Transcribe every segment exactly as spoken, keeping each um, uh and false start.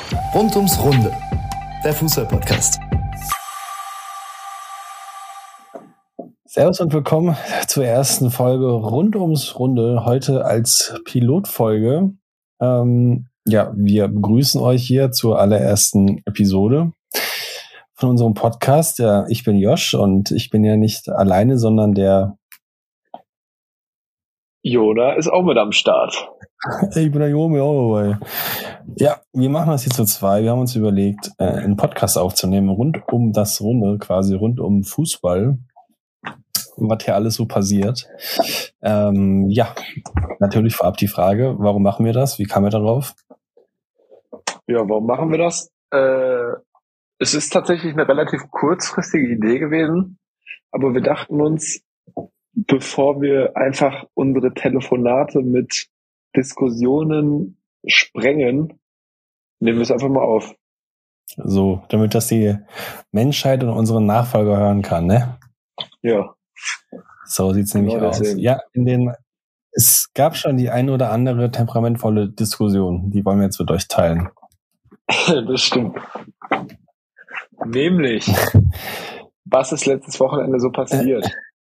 Rund ums Runde, der Fußball-Podcast. Servus und willkommen zur ersten Folge Rund ums Runde, heute als Pilotfolge. Ähm, ja, wir begrüßen euch hier zur allerersten Episode von unserem Podcast. Ja, ich bin Josh und ich bin ja nicht alleine, sondern der Jona ist auch mit am Start. Ich bin der Jomi auch dabei. Ja, wir machen das jetzt zu zwei. Wir haben uns überlegt, äh, einen Podcast aufzunehmen, rund um das Runde, quasi rund um Fußball, was hier alles so passiert. Ähm, ja, natürlich vorab die Frage, warum machen wir das? Wie kamen wir darauf? Ja, warum machen wir das? Äh, es ist tatsächlich eine relativ kurzfristige Idee gewesen, aber wir dachten uns, bevor wir einfach unsere Telefonate mit Diskussionen sprengen, nehmen wir es einfach mal auf. So, damit das die Menschheit und unsere Nachfolger hören kann, ne? Ja. So sieht's nämlich Genau aus. deswegen. Ja, in den, es gab schon die ein oder andere temperamentvolle Diskussion, die wollen wir jetzt mit euch teilen. Das stimmt. Nämlich, was ist letztes Wochenende so passiert?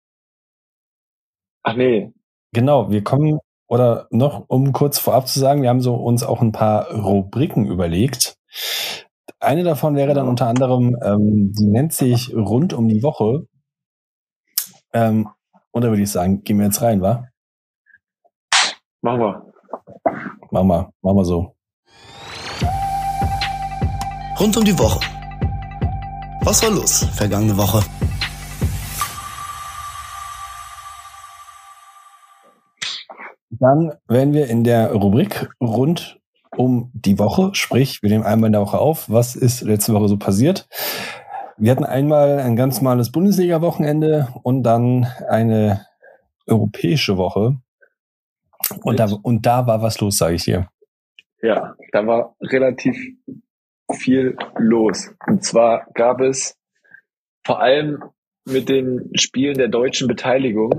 Ach nee. Genau, wir kommen, oder noch, um kurz vorab zu sagen, wir haben so uns auch ein paar Rubriken überlegt. Eine davon wäre dann unter anderem, ähm, die nennt sich Rund um die Woche. Ähm, und da würde ich sagen, gehen wir jetzt rein, wa? Machen wir. Machen wir, machen wir so. Rund um die Woche. Was war los vergangene Woche? Dann wären wir in der Rubrik rund um die Woche, sprich, wir nehmen einmal in der Woche auf, was ist letzte Woche so passiert. Wir hatten einmal ein ganz normales Bundesliga-Wochenende und dann eine europäische Woche. Und da, und da war was los, sage ich dir. Ja, da war relativ viel los. Und zwar gab es vor allem mit den Spielen der deutschen Beteiligung,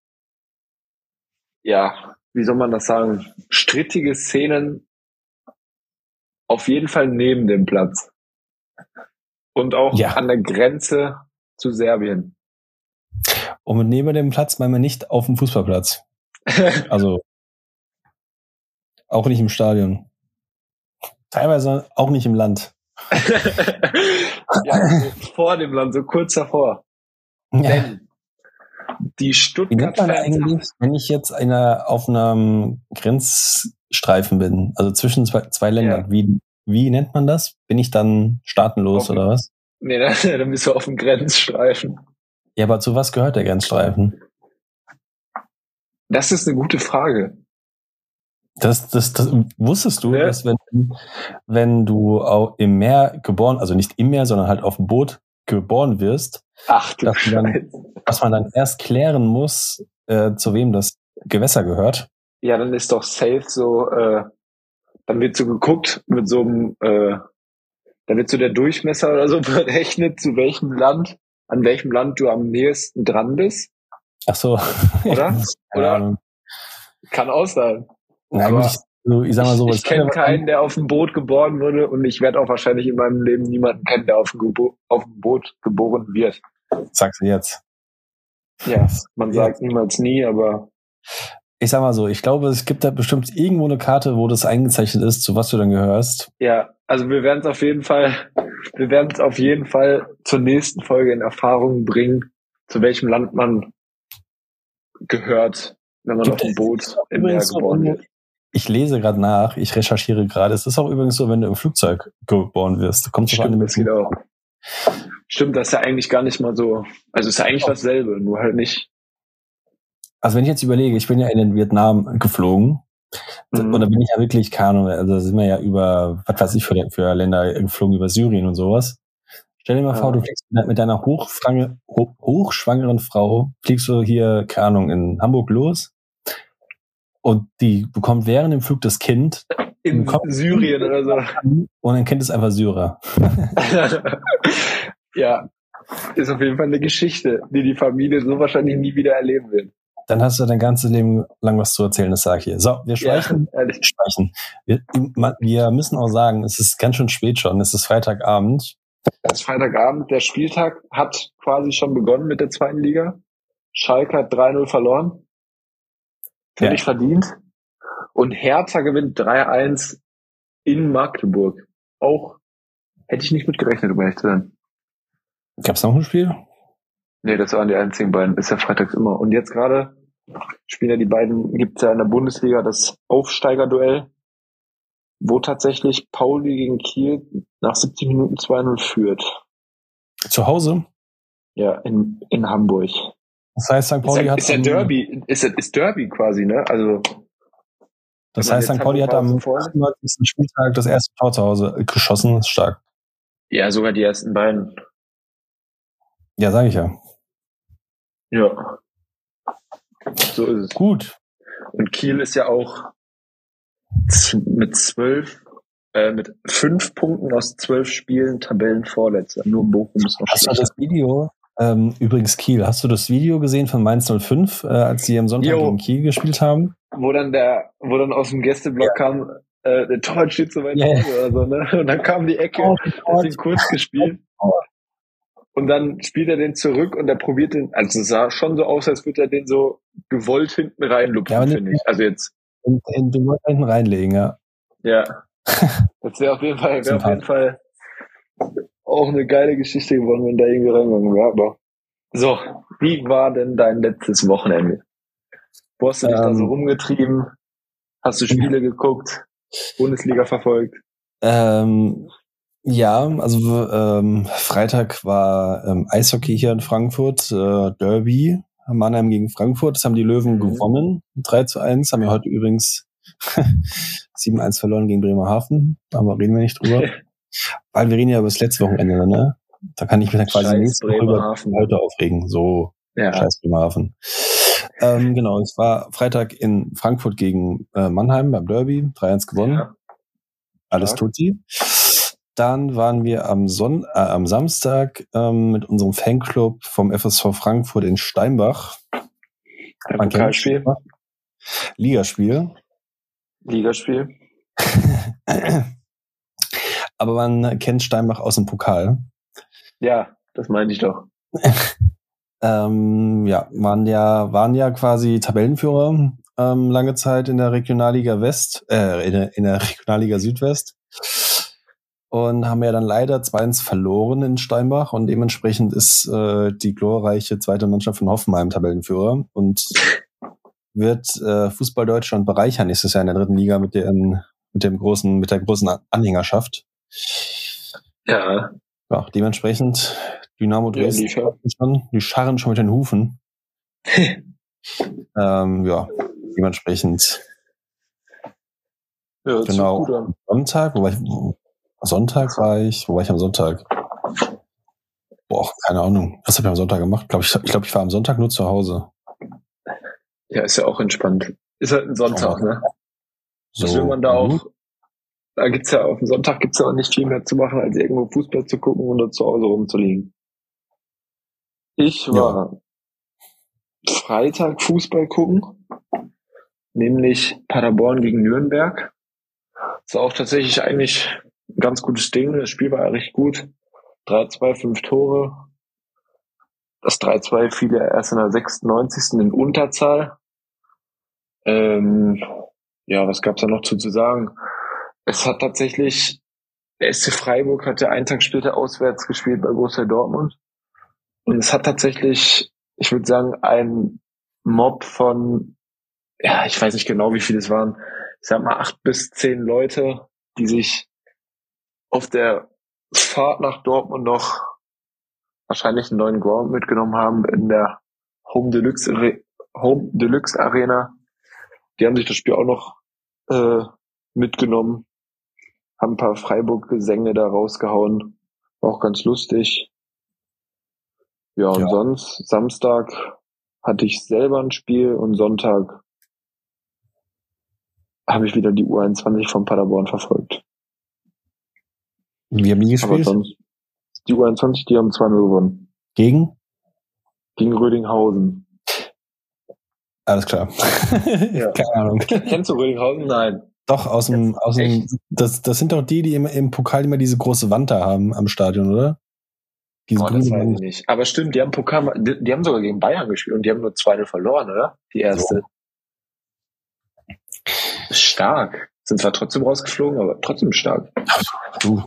ja, wie soll man das sagen, strittige Szenen auf jeden Fall neben dem Platz. Und auch Ja. an der Grenze zu Serbien. Und mit neben dem Platz meinen wir nicht auf dem Fußballplatz. Also auch nicht im Stadion. Teilweise auch nicht im Land. Ja, so vor dem Land, so kurz davor. Ja. Denn die Wie nennt man Stuttgart-Fans, eigentlich, wenn ich jetzt einer, auf einem Grenzstreifen bin, also zwischen zwei, zwei Ländern, Ja. wie, wie nennt man das? Bin ich dann staatenlos Auf- oder was? nee, dann, dann bist du auf dem Grenzstreifen. Ja, aber zu was gehört der Grenzstreifen? Das ist eine gute Frage. Das, das, das wusstest du, Ja. dass wenn, wenn du auch im Meer geboren, also nicht im Meer, sondern halt auf dem Boot geboren wirst, Ach du dass man dann, Scheiße. dass man dann erst klären muss, äh, zu wem das Gewässer gehört. Ja, dann ist doch safe so, äh, dann wird so geguckt mit so einem, äh, dann wird so der Durchmesser oder so berechnet, zu welchem Land, an welchem Land du am nächsten dran bist. Ach so. Oder? Keine Oder? Ahnung. Kann auch sein. Na Aber gut, ich, so, ich sag mal so, ich es ich kenne kann ja- keinen, der auf dem Boot geboren wurde, und ich werde auch wahrscheinlich in meinem Leben niemanden kennen, der auf dem, Gebo- auf dem Boot geboren wird. Sagst du jetzt. Ja, man Ja. sagt niemals nie, aber Ich sag mal so, ich glaube, es gibt da bestimmt irgendwo eine Karte, wo das eingezeichnet ist, zu was du dann gehörst. ja, also wir werden es auf jeden Fall, wir werden es auf jeden Fall zur nächsten Folge in Erfahrung bringen, zu welchem Land man gehört, wenn man Gibt auf dem es- Boot im Meer übrigens so, geboren wenn wird. Ich lese gerade nach, ich recherchiere gerade. Es ist auch übrigens so, wenn du im Flugzeug geboren wirst. Kommt drauf an, Stimmt, mit das geht auch. Stimmt, das ist ja eigentlich gar nicht mal so, also ist ja eigentlich dasselbe, nur halt nicht. Also wenn ich jetzt überlege, ich bin ja in den Vietnam geflogen. Mhm. Und da bin ich ja wirklich, keine Ahnung, also da sind wir ja über, was weiß ich für, für Länder geflogen, über Syrien und sowas. Stell dir mal Ja. vor, du fliegst mit mit deiner hochschwangeren, hoch, hochschwangeren Frau, fliegst du hier, keine Ahnung, in Hamburg los und die bekommt während dem Flug das Kind In Komm. Syrien oder so. und dein Kind ist einfach Syrer. Ja, ist auf jeden Fall eine Geschichte, die die Familie so wahrscheinlich nie wieder erleben wird. Dann hast du dein ganzes Leben lang was zu erzählen, das sage ich hier. So, wir schweichen. Ja, ehrlich. schweichen. Wir, wir müssen auch sagen, es ist ganz schön spät schon. Es ist Freitagabend. Es ist Freitagabend. Der Spieltag hat quasi schon begonnen mit der zweiten Liga. Schalke hat drei null verloren. Völlig Ja. verdient. Und Hertha gewinnt drei eins in Magdeburg. Auch hätte ich nicht mitgerechnet, um ehrlich zu sein. Gab es noch ein Spiel? Nee, das waren die einzigen beiden. Ist ja freitags immer. Und jetzt gerade spielen ja die beiden, gibt es ja in der Bundesliga das Aufsteigerduell, wo tatsächlich Pauli gegen Kiel nach siebzig Minuten zwei null führt. Zu Hause? Ja, in, in Hamburg. Das heißt, Sankt Pauli ist ja, hat ist ja am, Derby, ist, ja, ist Derby quasi, ne? Also. Das wenn man heißt, Sankt jetzt Pauli hat am Hamburg vorne- achtundneunzigsten Spieltag das erste Tor zu Hause geschossen. Ist stark. Ja, sogar die ersten beiden. Ja, sage ich ja. Ja. So ist es. Gut. Und Kiel ist ja auch z- mit zwölf, äh, mit fünf Punkten aus zwölf Spielen Tabellenvorletzter. Nur Bochum ist noch Hast du schlechter. das Video, ähm, übrigens Kiel, hast du das Video gesehen von Mainz null fünf, äh, als die am Sonntag Jo. gegen Kiel gespielt haben? Wo dann der, wo dann aus dem Gästeblock kam, äh, der Torwart steht so weit Ja. vorne oder so, ne? Und dann kam die Ecke, Oh, hat ihn kurz gespielt. Und dann spielt er den zurück und er probiert den, also es sah schon so aus, als würde er den so gewollt hinten reinlupfen, Ja, aber finde ich. Also jetzt, In, in den Leute hinten reinlegen, ja. ja. Das wäre auf jeden Fall, wäre auf jeden Fall auch eine geile Geschichte geworden, wenn da irgendwie reingegangen wäre, aber. So, wie war denn dein letztes Wochenende? Wo hast du dich Ähm, da so rumgetrieben? Hast du Spiele geguckt? Bundesliga verfolgt? Ähm, ja, also ähm, Freitag war ähm, Eishockey hier in Frankfurt, äh, Derby, Mannheim gegen Frankfurt. Das haben die Löwen Mhm. gewonnen, drei zu eins. Haben wir heute übrigens sieben eins verloren gegen Bremerhaven, aber reden wir nicht drüber. Weil wir reden ja über das letzte Wochenende, ne? Da kann ich mich dann quasi Scheiß nächste Woche über Bremerhaven. heute aufregen. So, Ja. scheiß Bremerhaven. Ähm, genau, es war Freitag in Frankfurt gegen äh, Mannheim beim Derby, drei eins gewonnen. Ja. Alles Stark. tutti. Dann waren wir am, Son äh, am Samstag ähm, mit unserem Fanclub vom F S V Frankfurt in Steinbach. Ein Man kennt Pokalspiel, Steinbach. Ligaspiel. Ligaspiel. Aber man kennt Steinbach aus dem Pokal. Ja, das meinte ich doch. Ähm, ja, waren ja, waren ja quasi Tabellenführer ähm, lange Zeit in der Regionalliga West, äh, in der, in der Regionalliga Südwest. Und haben ja dann leider zwei eins verloren in Steinbach und dementsprechend ist äh, die glorreiche zweite Mannschaft von Hoffenheim Tabellenführer und wird äh, Fußball Deutschland bereichern nächstes Jahr in der dritten Liga mit den, mit dem großen, mit der großen Anhängerschaft. Ja. Ja, dementsprechend Dynamo Ja, Dresden, liefert. schon, die scharren schon mit den Hufen. ähm, ja, dementsprechend Ja, das sieht genau. gut an. Sonntag, wo war ich, wo, Sonntag war ich, wo war ich am Sonntag? Boah, keine Ahnung. Was habe ich am Sonntag gemacht? Glaub ich ich glaube, ich war am Sonntag nur zu Hause. Ja, ist ja auch entspannt. Ist halt ein Sonntag, Oh. ne? So, Was will man da mhm. auch, da gibt's ja auf dem Sonntag gibt's ja auch nicht viel mehr zu machen, als irgendwo Fußball zu gucken oder zu Hause rumzuliegen. Ich war Freitag Fußball gucken, nämlich Paderborn gegen Nürnberg. Das war auch tatsächlich eigentlich ein ganz gutes Ding. Das Spiel war ja recht gut. drei zwei, fünf Tore. Das drei zwei fiel ja erst in der sechsundneunzigsten in Unterzahl. Ähm, ja, was gab's da noch zu, zu sagen? Es hat tatsächlich, der S C Freiburg hat ja einen Tag später auswärts gespielt bei Borussia Dortmund. Und es hat tatsächlich, ich würde sagen, ein Mob von, ja, ich weiß nicht genau, wie viele es waren. Ich sag mal acht bis zehn Leute, die sich auf der Fahrt nach Dortmund noch wahrscheinlich einen neuen Ground mitgenommen haben in der Home Deluxe, Home Deluxe Arena. Die haben sich das Spiel auch noch äh, mitgenommen, haben ein paar Freiburg-Gesänge da rausgehauen. War auch ganz lustig. Ja, und Ja. sonst, Samstag hatte ich selber ein Spiel und Sonntag habe ich wieder die U einundzwanzig von Paderborn verfolgt. Wie haben die Aber gespielt? sonst, die U einundzwanzig, die haben zwei null gewonnen. Gegen? Gegen Rödinghausen. Alles klar. Ja. Keine Ahnung. Kennst du Rödinghausen? Nein. Doch, aus dem, aus dem, das, das sind doch die, die im, im Pokal immer diese große Wand da haben am Stadion, oder? Diese Boah, das grüne weiß ich Wand. nicht. Aber stimmt, die haben Pokal, die, die haben sogar gegen Bayern gespielt und die haben nur zwei null verloren, oder? Die erste. So. Stark. Sind zwar trotzdem rausgeflogen, aber trotzdem stark. Du.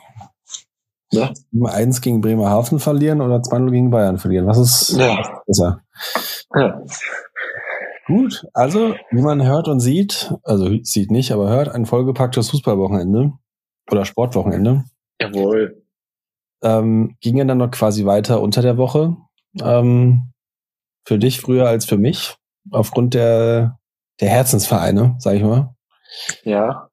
Ja. eins gegen Bremerhaven verlieren oder zwei null gegen Bayern verlieren. Was ist Ja. besser? Ja. Gut, also, wie man hört und sieht, also sieht nicht, aber hört, ein vollgepacktes Fußballwochenende oder Sportwochenende. Jawohl. Ähm, ging ja dann noch quasi weiter unter der Woche. Ähm, für dich früher als für mich, aufgrund der, der Herzensvereine, sag ich mal. Ja.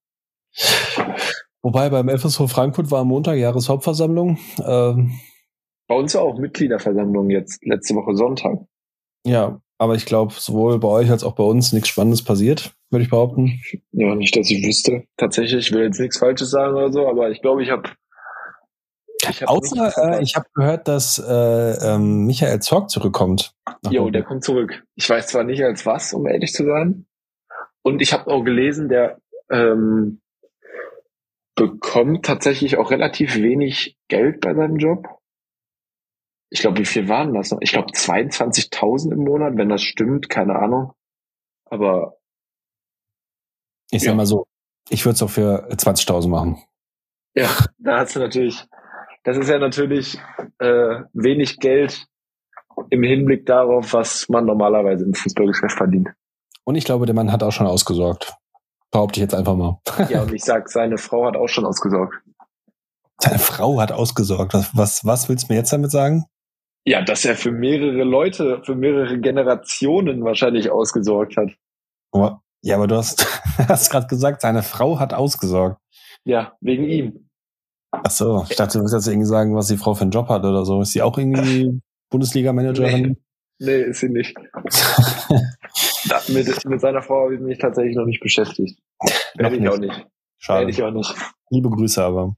Wobei beim F S V Frankfurt war am Montag Jahreshauptversammlung. Ähm, Bei uns auch Mitgliederversammlung jetzt, letzte Woche Sonntag. ja, aber ich glaube, sowohl bei euch als auch bei uns nichts Spannendes passiert, würde ich behaupten. Ja, nicht, dass ich wüsste. Tatsächlich, ich will jetzt nichts Falsches sagen oder so, aber ich glaube, ich habe ich hab Außer, äh, ich habe gehört, dass äh, ähm, Michael Zorc zurückkommt. Jo, der kommt zurück. Ich weiß zwar nicht als was, um ehrlich zu sein. Und ich habe auch gelesen, der ähm, bekommt tatsächlich auch relativ wenig Geld bei seinem Job. Ich glaube, wie viel waren das noch? Ich glaube zweiundzwanzigtausend im Monat, wenn das stimmt, keine Ahnung. Aber ich sag ja. mal so, ich würde es auch für zwanzigtausend machen. Ja, da hast du natürlich, das ist ja natürlich äh, wenig Geld im Hinblick darauf, was man normalerweise im Fußballgeschäft verdient. Und ich glaube, der Mann hat auch schon ausgesorgt. Behaupte ich jetzt einfach mal. Ja, und ich sag, seine Frau hat auch schon ausgesorgt. Seine Frau hat ausgesorgt. Was, was, was willst du mir jetzt damit sagen? Ja, dass er für mehrere Leute, für mehrere Generationen wahrscheinlich ausgesorgt hat. Oh, ja, aber du hast, hast gerade gesagt, seine Frau hat ausgesorgt. Ja, wegen ihm. Ach so, ich dachte, du willst jetzt irgendwie sagen, was die Frau für einen Job hat oder so. Ist sie auch irgendwie Bundesliga-Managerin? Nee, nee, ist sie nicht. Da, mit, mit seiner Frau habe ich mich tatsächlich noch nicht beschäftigt. Werde ich nicht. auch nicht. Schade. Werde ich auch nicht. Liebe Grüße aber.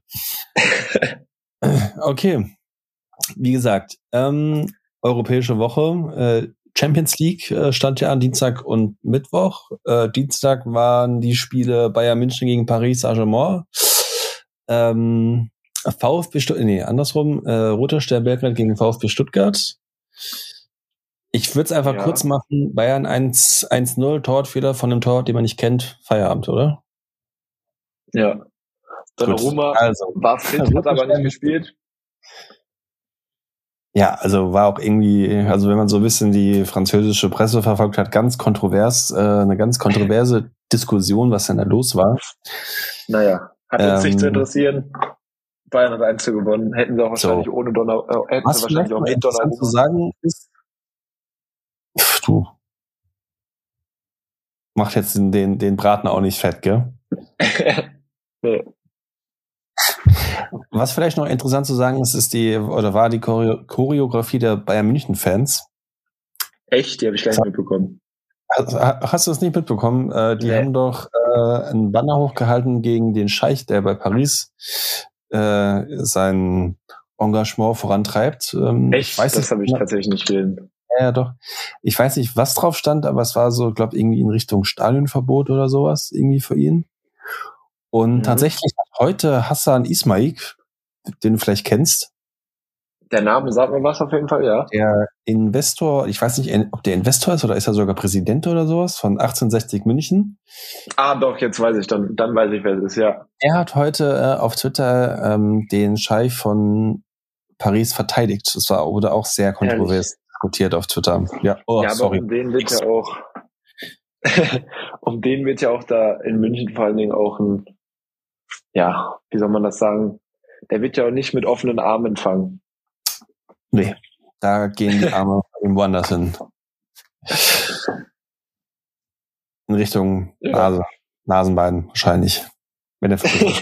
Okay. Wie gesagt, ähm, europäische Woche. Äh, Champions League äh, stand ja an Dienstag und Mittwoch. Äh, Dienstag waren die Spiele Bayern München gegen Paris Saint-Germain. Ähm, VfB Stuttgart, nee, andersrum. Äh, Roter Stern Belgrad gegen VfB Stuttgart. Ich würde es einfach Ja. kurz machen. Bayern eins null, Torwartfehler von einem Torwart, den man nicht kennt. Feierabend, oder? Ja. Donnarumma also, war fit, hat aber nicht gespielt. Ja, also war auch irgendwie, also wenn man so ein bisschen die französische Presse verfolgt hat, ganz kontrovers, äh, eine ganz kontroverse Diskussion, was denn da los war. Naja, hat uns Ähm, nicht zu interessieren. Bayern hat eins zu gewonnen. Hätten sie auch wahrscheinlich So. ohne Donner, äh, hätten Was sie vielleicht wahrscheinlich auch noch mit interessant zu Donnarumma. sagen ist, pff, du, macht jetzt den, den, den Braten auch nicht fett, gell? Nee. Was vielleicht noch interessant zu sagen ist, ist die, oder war die Choreo- Choreografie der Bayern München Fans. Echt? Die habe ich gar nicht mitbekommen. Hast, hast du das nicht mitbekommen? Äh, die Nee. haben doch äh, einen Banner hochgehalten gegen den Scheich, der bei Paris äh, sein Engagement vorantreibt. Ähm, Echt? Ich weiß das nicht, habe ich tatsächlich nicht gesehen. ja, doch. Ich weiß nicht, was drauf stand, aber es war so, glaube irgendwie in Richtung Stadionverbot oder sowas irgendwie für ihn. Und Mhm. tatsächlich hat heute Hassan Ismail, den du vielleicht kennst, Der Name sagt mir was auf jeden Fall, ja. der Investor, ich weiß nicht, ob der Investor ist oder ist er sogar Präsident oder sowas von achtzehnhundertsechzig München. Ah, doch, jetzt weiß ich, dann, dann weiß ich, wer es ist, ja. Er hat heute äh, auf Twitter ähm, den Scheich von Paris verteidigt. Das war, wurde auch sehr kontrovers diskutiert auf Twitter. Ja, oh, ja, aber sorry. um den wird ja auch, um den wird ja auch da in München vor allen Dingen auch ein, ja, wie soll man das sagen? Der wird ja auch nicht mit offenen Armen empfangen. Nee, da gehen die Arme irgendwo anders hin. In Richtung Ja. Nase, Nasenbein wahrscheinlich. Wenn der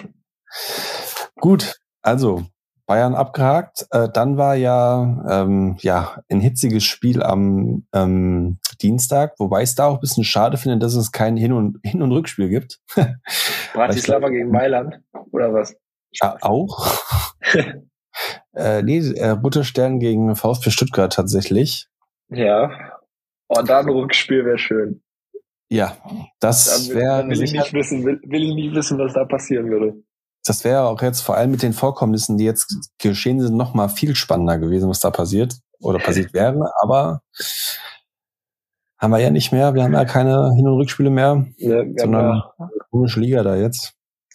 Gut, also Bayern abgehakt. Äh, dann war ja, ähm, ja ein hitziges Spiel am ähm, Dienstag, wobei ich es da auch ein bisschen schade finde, dass es kein Hin- und, Hin- und Rückspiel gibt. Bratislava gegen Mailand, oder was? Ja, auch. äh, nee, äh, Roter Stern gegen VfB Stuttgart tatsächlich. Ja. Oh, da ein Rückspiel wäre schön. Ja, das wäre. Will ich nicht wissen, will, will ich nicht wissen, was da passieren würde. Das wäre auch jetzt vor allem mit den Vorkommnissen, die jetzt geschehen sind, noch mal viel spannender gewesen, was da passiert oder passiert wäre. Aber haben wir ja nicht mehr. Wir haben ja keine Hin- und Rückspiele mehr, ja, sondern ja. eine komische Liga da jetzt.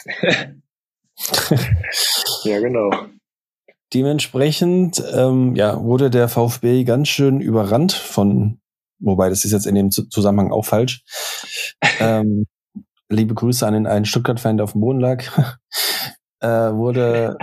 Ja, genau. Dementsprechend ähm, ja, wurde der VfB ganz schön überrannt von, wobei das ist jetzt in dem Zusammenhang auch falsch. ähm, liebe Grüße an den einen Stuttgart-Fan, der auf dem Boden lag. äh, wurde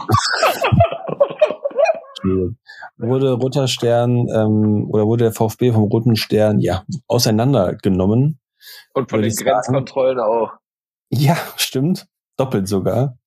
wurde Roter Stern ähm, oder wurde der VfB vom Roten Stern ja auseinandergenommen. Und von den Grenzkontrollen auch. Ja, stimmt. Doppelt sogar.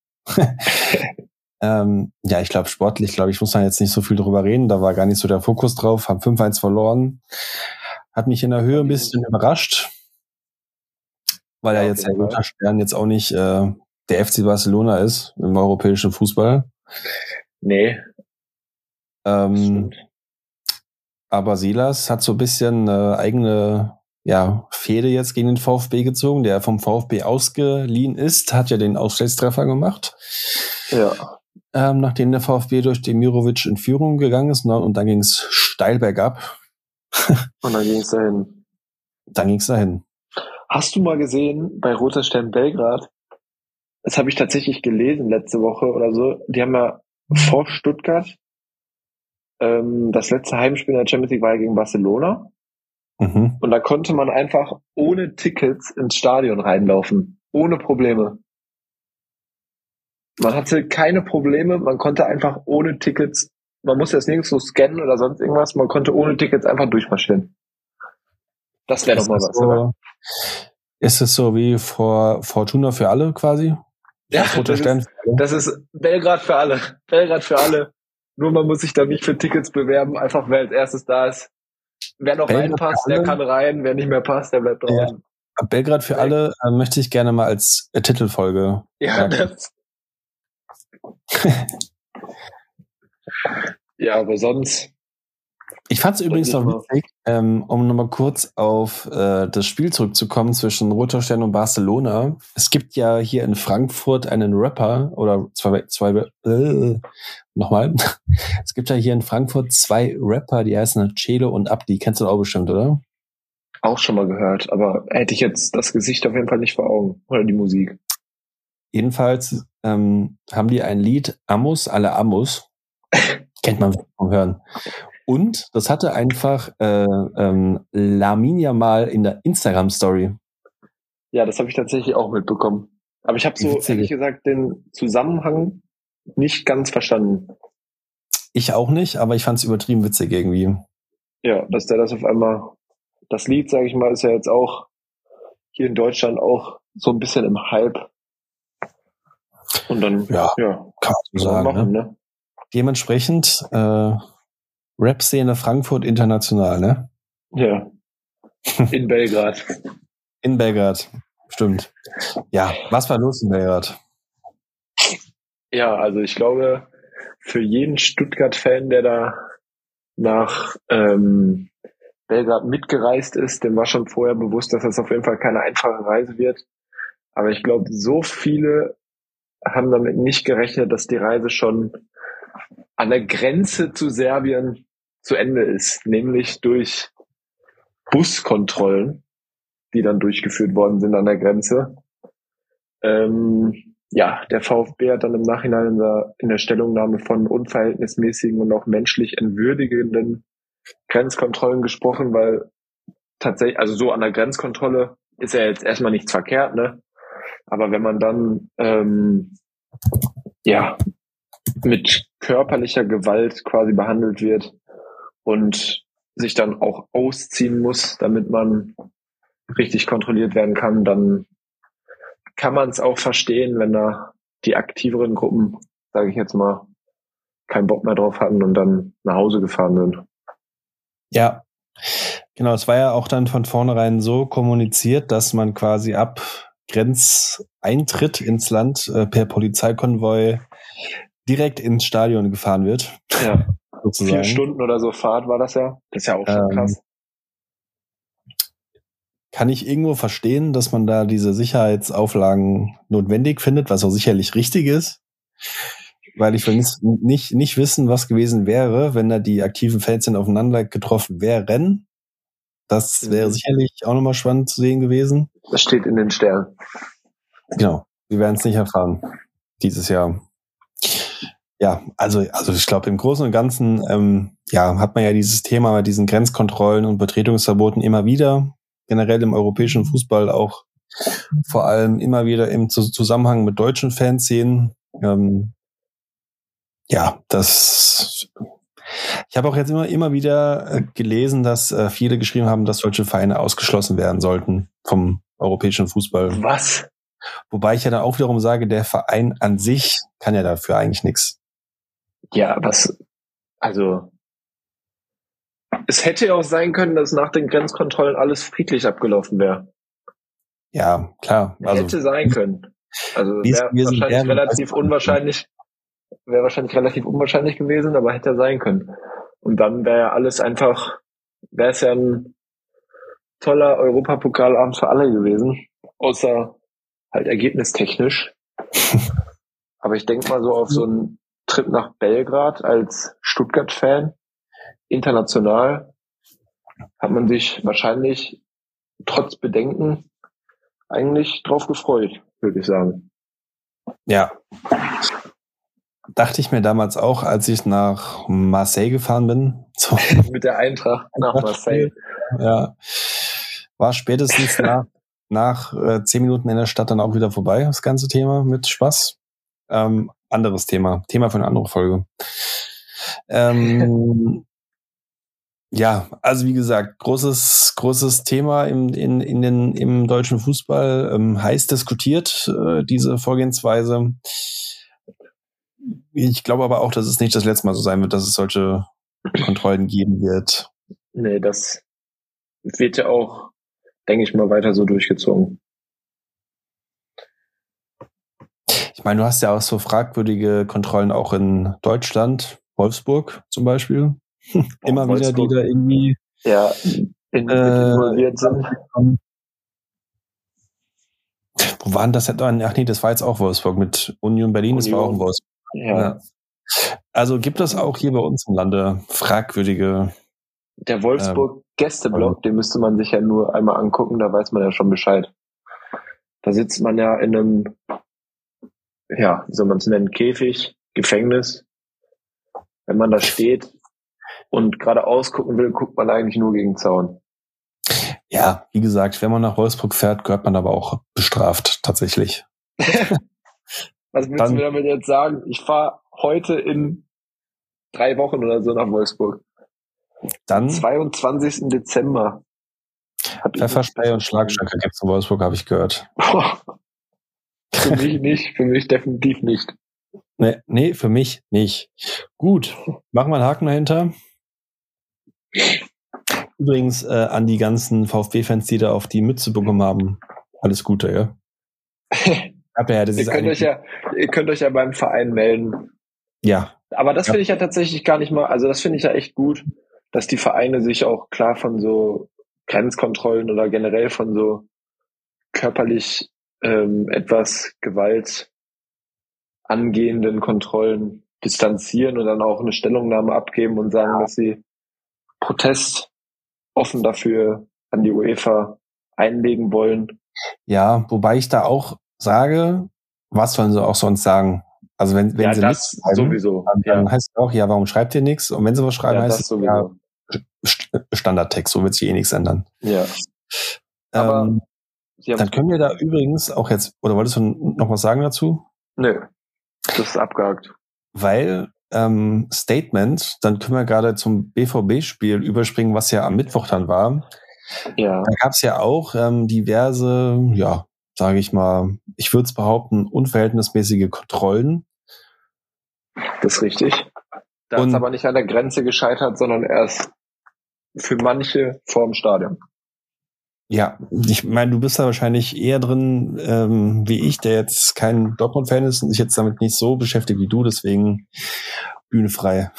ähm, ja, ich glaube, sportlich, glaube ich, muss man jetzt nicht so viel drüber reden. Da war gar nicht so der Fokus drauf. Haben fünf eins verloren. Hat mich in der Höhe ein bisschen überrascht. Weil ja, ja jetzt der Roter Stern jetzt auch nicht äh, der F C Barcelona ist im europäischen Fußball. Nee. Ähm, aber Silas hat so ein bisschen eine eigene ja, Fehde jetzt gegen den VfB gezogen, der vom VfB ausgeliehen ist, hat ja den Ausgleichstreffer gemacht. Ja. Ähm, nachdem der VfB durch Demirovic in Führung gegangen ist, und dann ging es steil bergab. Und dann ging es dahin. Dann ging es dahin. Hast du mal gesehen, bei Roter Stern Belgrad, das habe ich tatsächlich gelesen letzte Woche oder so, die haben ja vor Stuttgart, ähm, das letzte Heimspiel in der Champions League war ja gegen Barcelona. Mhm. Und da konnte man einfach ohne Tickets ins Stadion reinlaufen. Ohne Probleme. Man hatte keine Probleme, man konnte einfach ohne Tickets, man musste jetzt nirgends so scannen oder sonst irgendwas, man konnte ohne Tickets einfach durchmarschieren. Das wäre doch mal was, so, oder? Ist es so wie vor Fortuna für alle quasi? Ja, das ist, das ist Belgrad für alle. Belgrad für alle. Nur man muss sich da nicht für Tickets bewerben, einfach wer als erstes da ist. Wer noch Belgrad reinpasst, der kann rein. Wer nicht mehr passt, der bleibt draußen. Ja. Belgrad für alle äh, möchte ich gerne mal als äh, Titelfolge. Ja, das. Ja, aber sonst. Ich fand es übrigens noch witzig, ähm, um nochmal kurz auf äh, das Spiel zurückzukommen zwischen Roter Stern und Barcelona. Es gibt ja hier in Frankfurt einen Rapper, oder zwei, zwei äh, nochmal. Es gibt ja hier in Frankfurt zwei Rapper, die heißen Celo und Abdi. Kennst du auch bestimmt, oder? Auch schon mal gehört, aber hätte ich jetzt das Gesicht auf jeden Fall nicht vor Augen. Oder die Musik. Jedenfalls ähm, haben die ein Lied, Amos, alle Amos. Kennt man vom Hören. Und das hatte einfach äh, ähm, Lamin Yamal in der Instagram-Story. Ja, das habe ich tatsächlich auch mitbekommen. Aber ich habe so, Witzige. ehrlich gesagt, den Zusammenhang nicht ganz verstanden. Ich auch nicht, aber ich fand es übertrieben witzig irgendwie. Ja, dass der das auf einmal, das Lied, sage ich mal, ist ja jetzt auch hier in Deutschland auch so ein bisschen im Hype. Und dann, ja, ja kann man sagen, machen, ne? ne? Dementsprechend äh, Rap-Szene Frankfurt international, ne? Ja. In Belgrad. In Belgrad, stimmt. Ja, was war los in Belgrad? Ja, also ich glaube, für jeden Stuttgart-Fan, der da nach ähm, Belgrad mitgereist ist, dem war schon vorher bewusst, dass das auf jeden Fall keine einfache Reise wird. Aber ich glaube, so viele haben damit nicht gerechnet, dass die Reise schon an der Grenze zu Serbien zu Ende ist, nämlich durch Buskontrollen, die dann durchgeführt worden sind an der Grenze. Ähm, ja, der VfB hat dann im Nachhinein in der, in der Stellungnahme von unverhältnismäßigen und auch menschlich entwürdigenden Grenzkontrollen gesprochen, weil tatsächlich, also so an der Grenzkontrolle ist ja jetzt erstmal nichts verkehrt, ne? Aber wenn man dann ähm, ja mit körperlicher Gewalt quasi behandelt wird und sich dann auch ausziehen muss, damit man richtig kontrolliert werden kann, dann kann man es auch verstehen, wenn da die aktiveren Gruppen, sage ich jetzt mal, keinen Bock mehr drauf hatten und dann nach Hause gefahren sind. Ja, genau. Es war ja auch dann von vornherein so kommuniziert, dass man quasi ab Grenzeintritt ins Land äh, per Polizeikonvoi direkt ins Stadion gefahren wird. Ja, sozusagen. Vier Stunden oder so Fahrt war das ja. Das ist ja auch schon ähm, krass. kann ich irgendwo verstehen, dass man da diese Sicherheitsauflagen notwendig findet, was auch sicherlich richtig ist. Weil ich will nicht, nicht, nicht wissen, was gewesen wäre, wenn da die aktiven Fans aufeinander getroffen wären. Das wäre Mhm. sicherlich auch nochmal spannend zu sehen gewesen. Das steht in den Sternen. Genau, wir werden es nicht erfahren dieses Jahr. Ja, also also ich glaube, im Großen und Ganzen ähm, ja, hat man ja dieses Thema mit diesen Grenzkontrollen und Betretungsverboten immer wieder, generell im europäischen Fußball auch vor allem immer wieder im Zusammenhang mit deutschen Fanszenen. Ähm, ja, das... Ich habe auch jetzt immer immer wieder gelesen, dass äh, viele geschrieben haben, dass solche Vereine ausgeschlossen werden sollten vom europäischen Fußball. Was? Wobei ich ja dann auch wiederum sage, der Verein an sich kann ja dafür eigentlich nichts. Ja, was, also, es hätte ja auch sein können, dass nach den Grenzkontrollen alles friedlich abgelaufen wäre. Ja, klar. Also, hätte sein können. Also wäre wahrscheinlich relativ unwahrscheinlich, wäre wahrscheinlich relativ unwahrscheinlich gewesen, aber hätte ja sein können. Und dann wäre ja alles einfach, wäre es ja ein toller Europapokalabend für alle gewesen, außer halt ergebnistechnisch. Aber ich denke mal so auf so einen Trip nach Belgrad als Stuttgart-Fan, international, hat man sich wahrscheinlich trotz Bedenken eigentlich drauf gefreut, würde ich sagen. Ja. Dachte ich mir damals auch, als ich nach Marseille gefahren bin. So. Mit der Eintracht nach Marseille. Ja. War spätestens nach, nach äh, zehn Minuten in der Stadt dann auch wieder vorbei, das ganze Thema mit Spaß. Ähm, anderes Thema. Thema für eine andere Folge. Ähm, ja, also wie gesagt, großes, großes Thema im, in, in den, im deutschen Fußball, ähm, heiß diskutiert, äh, diese Vorgehensweise. Ich glaube aber auch, dass es nicht das letzte Mal so sein wird, dass es solche Kontrollen geben wird. Nee, das wird ja auch, denke ich mal, weiter so durchgezogen. Ich meine, du hast ja auch so fragwürdige Kontrollen auch in Deutschland, Wolfsburg zum Beispiel. Immer oh, wieder, die da irgendwie ja, in, äh, involviert sind. Wo waren das? Ach nee, das war jetzt auch Wolfsburg mit Union Berlin, das war auch in Wolfsburg. Ja. Ja. Also gibt es auch hier bei uns im Lande fragwürdige... Der Wolfsburg-Gästeblock, ähm, den müsste man sich ja nur einmal angucken, da weiß man ja schon Bescheid. Da sitzt man ja in einem, ja, wie soll man es nennen, Käfig, Gefängnis. Wenn man da steht und gerade ausgucken will, guckt man eigentlich nur gegen den Zaun. Ja, wie gesagt, wenn man nach Wolfsburg fährt, gehört man aber auch bestraft, tatsächlich. Was willst Dann, du mir damit jetzt sagen? Ich fahre heute in drei Wochen oder so nach Wolfsburg. Dann zweiundzwanzigsten Dezember. Pfefferspray und Schlagstöcke gibt es in Wolfsburg, habe ich gehört. Für mich nicht, für mich definitiv nicht. Nee, nee, für mich nicht. Gut, machen wir einen Haken dahinter. Übrigens äh, an die ganzen VfB-Fans, die da auf die Mütze bekommen haben, alles Gute, ja? ja, ja das ihr, ist könnt euch ja ihr könnt euch ja beim Verein melden. Ja. Aber das ja. finde ich ja tatsächlich gar nicht mal, also das finde ich ja echt gut, dass die Vereine sich auch klar von so Grenzkontrollen oder generell von so körperlich ähm, etwas Gewalt angehenden Kontrollen distanzieren und dann auch eine Stellungnahme abgeben und sagen, dass sie Protest offen dafür an die UEFA einlegen wollen. Ja, wobei ich da auch sage, was sollen sie auch sonst sagen? Also wenn, wenn ja, sie das nichts schreiben, sowieso. dann, dann ja. heißt es auch, ja, warum schreibt ihr nichts? Und wenn sie was schreiben, ja, heißt es ja, Standardtext, so wird sich eh nichts ändern. Ja. Aber ähm, dann können wir da übrigens auch jetzt, oder wolltest du noch was sagen dazu? Nö, das ist abgehakt. Weil ähm, Statement, dann können wir gerade zum B V B-Spiel überspringen, was ja am Mittwoch dann war. Ja. Da gab es ja auch ähm, diverse, ja, sage ich mal, ich würde es behaupten, unverhältnismäßige Kontrollen. Das ist richtig. Da ist aber nicht an der Grenze gescheitert, sondern erst für manche vorm Stadion. Ja, ich meine, du bist da wahrscheinlich eher drin ähm, wie ich, der jetzt kein Dortmund-Fan ist und sich jetzt damit nicht so beschäftigt wie du, deswegen Bühne frei.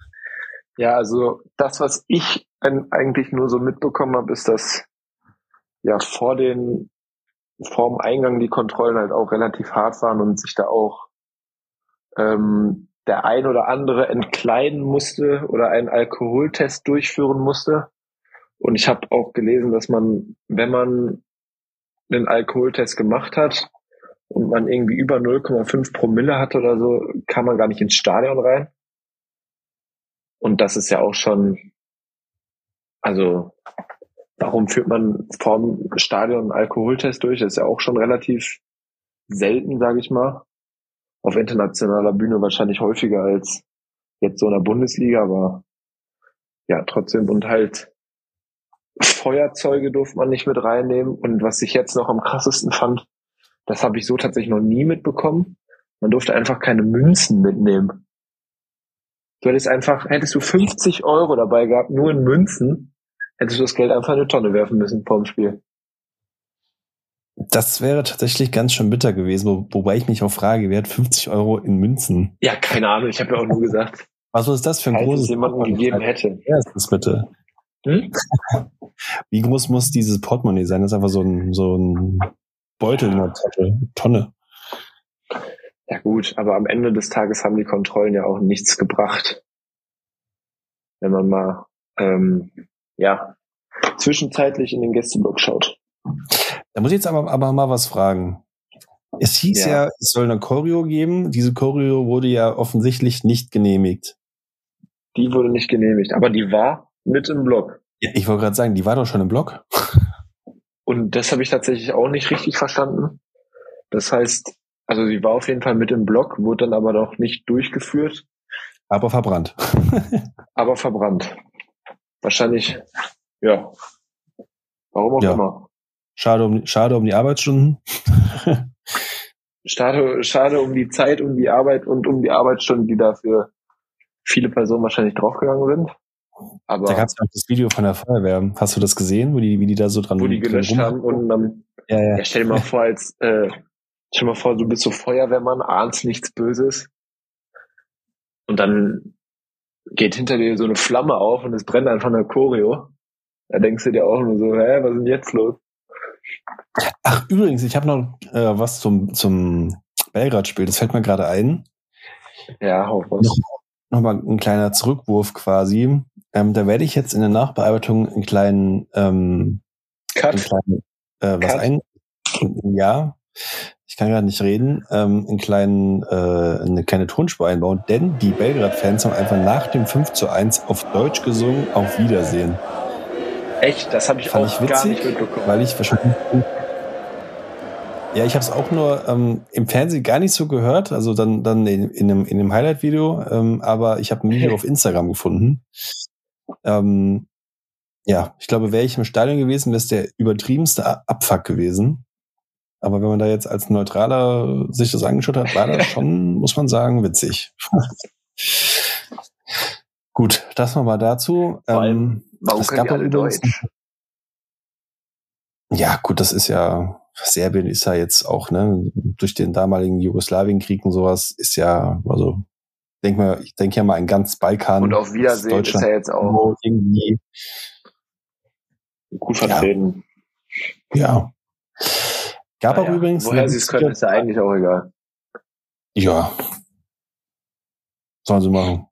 Ja, also das, was ich eigentlich nur so mitbekommen habe, ist, dass ja vor den vorm Eingang die Kontrollen halt auch relativ hart waren und sich da auch ähm, der ein oder andere entkleiden musste oder einen Alkoholtest durchführen musste. Und ich habe auch gelesen, dass man, wenn man einen Alkoholtest gemacht hat und man irgendwie über null Komma fünf Promille hat oder so, kann man gar nicht ins Stadion rein. Und das ist ja auch schon, also warum führt man vorm Stadion einen Alkoholtest durch? Das ist ja auch schon relativ selten, sage ich mal. Auf internationaler Bühne wahrscheinlich häufiger als jetzt so in der Bundesliga, aber ja, trotzdem. Und halt Feuerzeuge durfte man nicht mit reinnehmen. Und was ich jetzt noch am krassesten fand, das habe ich so tatsächlich noch nie mitbekommen. Man durfte einfach keine Münzen mitnehmen. Du hättest einfach, hättest du fünfzig Euro dabei gehabt, nur in Münzen, hättest du das Geld einfach in eine Tonne werfen müssen vorm Spiel. Das wäre tatsächlich ganz schön bitter gewesen, wo, wobei ich mich auch frage, wer hat fünfzig Euro in Münzen? Ja, keine Ahnung, ich habe ja auch nur gesagt. Was ist das für ein falls großes es jemanden gegeben hätte. Wer ist das bitte? Hm? Wie groß muss dieses Portemonnaie sein? Das ist einfach so ein, so ein Beutel in der Tasche, Tonne. Ja gut, aber am Ende des Tages haben die Kontrollen ja auch nichts gebracht. Wenn man mal ähm, ja zwischenzeitlich in den Gästeblock schaut. Da muss ich jetzt aber, aber mal was fragen. Es hieß ja. ja, es soll eine Choreo geben. Diese Choreo wurde ja offensichtlich nicht genehmigt. Die wurde nicht genehmigt, aber die war mit im Block. Ja, ich wollte gerade sagen, die war doch schon im Block. Und das habe ich tatsächlich auch nicht richtig verstanden. Das heißt, also sie war auf jeden Fall mit im Block, wurde dann aber noch nicht durchgeführt. Aber verbrannt. aber verbrannt. Wahrscheinlich, ja. Warum auch ja. immer. Schade um, schade um die Arbeitsstunden. schade, schade um die Zeit, um die Arbeit und um die Arbeitsstunden, die dafür viele Personen wahrscheinlich draufgegangen sind. Aber da gab es auch das Video von der Feuerwehr. Hast du das gesehen, wo die, wie die da so dran Wo die gelöscht haben und dann, ja, ja. ja, stell dir mal vor, als, äh, stell dir mal vor, du bist so Feuerwehrmann, ahnst nichts Böses. Und dann geht hinter dir so eine Flamme auf und es brennt einfach eine Choreo. Da denkst du dir auch nur so, hä, was ist denn jetzt los? Ach, übrigens, ich habe noch äh, was zum, zum Belgrad-Spiel. Das fällt mir gerade ein. Ja, hau was. Noch, noch mal ein kleiner Zurückwurf quasi. Ähm, da werde ich jetzt in der Nachbearbeitung einen kleinen, ähm, Cut. einen kleinen äh, was Cut. ein, ja, ich kann gerade nicht reden, ähm, einen kleinen, äh, eine kleine Tonspur einbauen, denn die Belgrad-Fans haben einfach nach dem fünf zu eins auf Deutsch gesungen, auf Wiedersehen. Echt? Das habe ich Fand auch ich witzig, gar nicht mitbekommen. Weil ich wahrscheinlich ja, ich habe es auch nur ähm, im Fernsehen gar nicht so gehört, also dann dann in, in einem in einem Highlight-Video, ähm, aber ich habe ein Video auf Instagram gefunden. Ähm, ja, ich glaube, wäre ich im Stadion gewesen, wäre es der übertriebenste Abfuck gewesen. Aber wenn man da jetzt als Neutraler sich das angeschaut hat, war das schon, muss man sagen, witzig. Gut, das nochmal dazu. Ähm, warum es können gab die alle übrigens, Deutsch? Ja, gut, das ist ja, Serbien ist ja jetzt auch, ne, durch den damaligen Jugoslawienkrieg und sowas, ist ja, also, denk mal, ich denke ja mal, ein ganz Balkan. Und auf Wiedersehen ist Deutschland er jetzt auch irgendwie gut vertreten. Ja. Gab Naja, auch übrigens. woher sie es können, ist ja eigentlich auch egal. Ja. Sollen sie machen.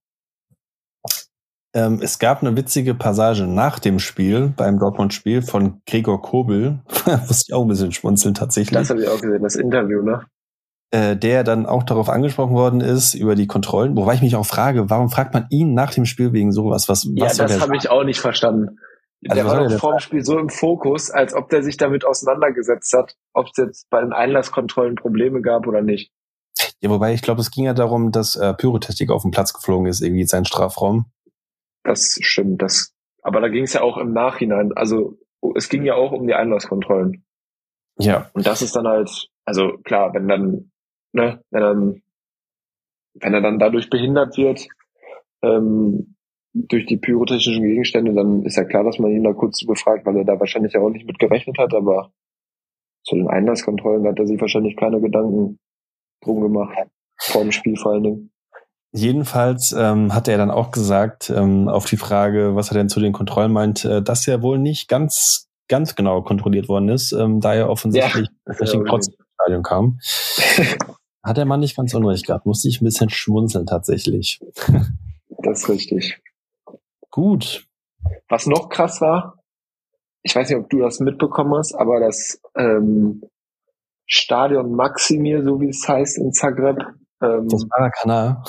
Ähm, es gab eine witzige Passage nach dem Spiel, beim Dortmund-Spiel von Gregor Kobel, muss ich auch ein bisschen schmunzeln tatsächlich. Das habe ich auch gesehen, das Interview, ne? Äh, der dann auch darauf angesprochen worden ist, über die Kontrollen, wobei ich mich auch frage, warum fragt man ihn nach dem Spiel wegen sowas? Was, Ja, was soll das der habe ich auch nicht verstanden. Also der was soll war der doch vor dem Spiel so im Fokus, als ob der sich damit auseinandergesetzt hat, ob es jetzt bei den Einlasskontrollen Probleme gab oder nicht. Ja, wobei ich glaube, es ging ja darum, dass äh, Pyrotechnik auf den Platz geflogen ist, irgendwie in seinen Strafraum. Das stimmt, das. Aber da ging es ja auch im Nachhinein. Also es ging ja auch um die Einlasskontrollen. Ja. Und das ist dann halt, also klar, wenn dann, ne, wenn dann, wenn er dann dadurch behindert wird, ähm, durch die pyrotechnischen Gegenstände, dann ist ja klar, dass man ihn da kurz befragt, weil er da wahrscheinlich ja auch nicht mit gerechnet hat, aber zu den Einlasskontrollen hat er sich wahrscheinlich keine Gedanken drum gemacht, vor dem Spiel vor allen Dingen. Jedenfalls ähm, hat er dann auch gesagt, ähm, auf die Frage, was er denn zu den Kontrollen meint, äh, dass er wohl nicht ganz ganz genau kontrolliert worden ist, ähm, da er offensichtlich Ja, durch den Krotz ins Stadion kam. Hat der Mann nicht ganz unrecht gehabt. Musste ich ein bisschen schmunzeln tatsächlich. Das ist richtig. Gut. Was noch krass war, ich weiß nicht, ob du das mitbekommen hast, aber das ähm, Stadion Maksimir, so wie es heißt in Zagreb, ähm, Das Maracanã.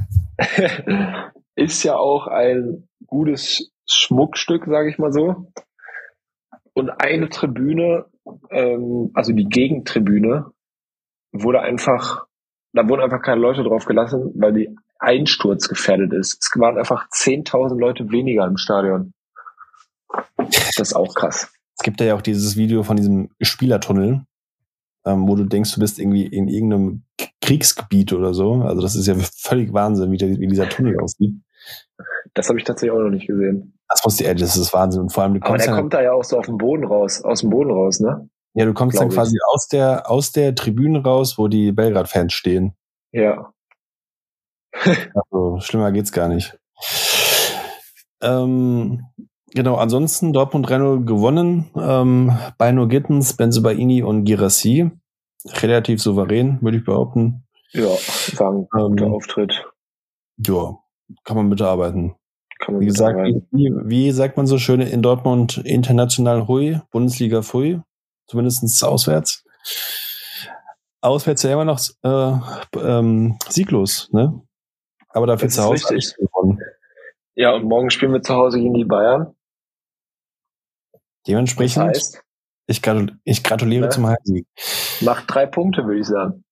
ist ja auch ein gutes Schmuckstück, sage ich mal so. Und eine Tribüne, ähm, also die Gegentribüne, wurde einfach, da wurden einfach keine Leute drauf gelassen, weil die einsturzgefährdet ist. Es waren einfach zehntausend Leute weniger im Stadion. Das ist auch krass. Es gibt ja auch dieses Video von diesem Spielertunnel, ähm, wo du denkst, du bist irgendwie in irgendeinem Kriegsgebiet oder so. Also das ist ja völlig Wahnsinn, wie, der, wie dieser Tunnel aussieht. Das habe ich tatsächlich auch noch nicht gesehen. Das muss die, ey, das ist Wahnsinn. Und vor allem, du Aber kommst der ja, kommt da ja auch so auf dem Boden raus, aus dem Boden raus, ne? ja, du kommst dann glaub ich. quasi aus der, aus der Tribüne raus, wo die Belgrad-Fans stehen. Ja. Also schlimmer geht's gar nicht. Ähm, genau, ansonsten Dortmund drei null gewonnen. Ähm, Bino Gittens, Bensebaini und Girassi. Relativ souverän, würde ich behaupten. Ja, war ein guter Ähm, Auftritt. ja, kann man mitarbeiten. Kann man Wie gesagt, mitarbeiten. wie, wie sagt man so schön in Dortmund, international hui, Bundesliga pfui, zumindest auswärts. Auswärts ja immer noch äh, ähm, sieglos, ne? Aber dafür Das zu ist Hause richtig. alles gewonnen. Ja, und morgen spielen wir zu Hause gegen die Bayern. Das Dementsprechend, heißt, ich, gratul- ich gratuliere Ne? zum Heimsieg. macht drei Punkte, würde ich sagen.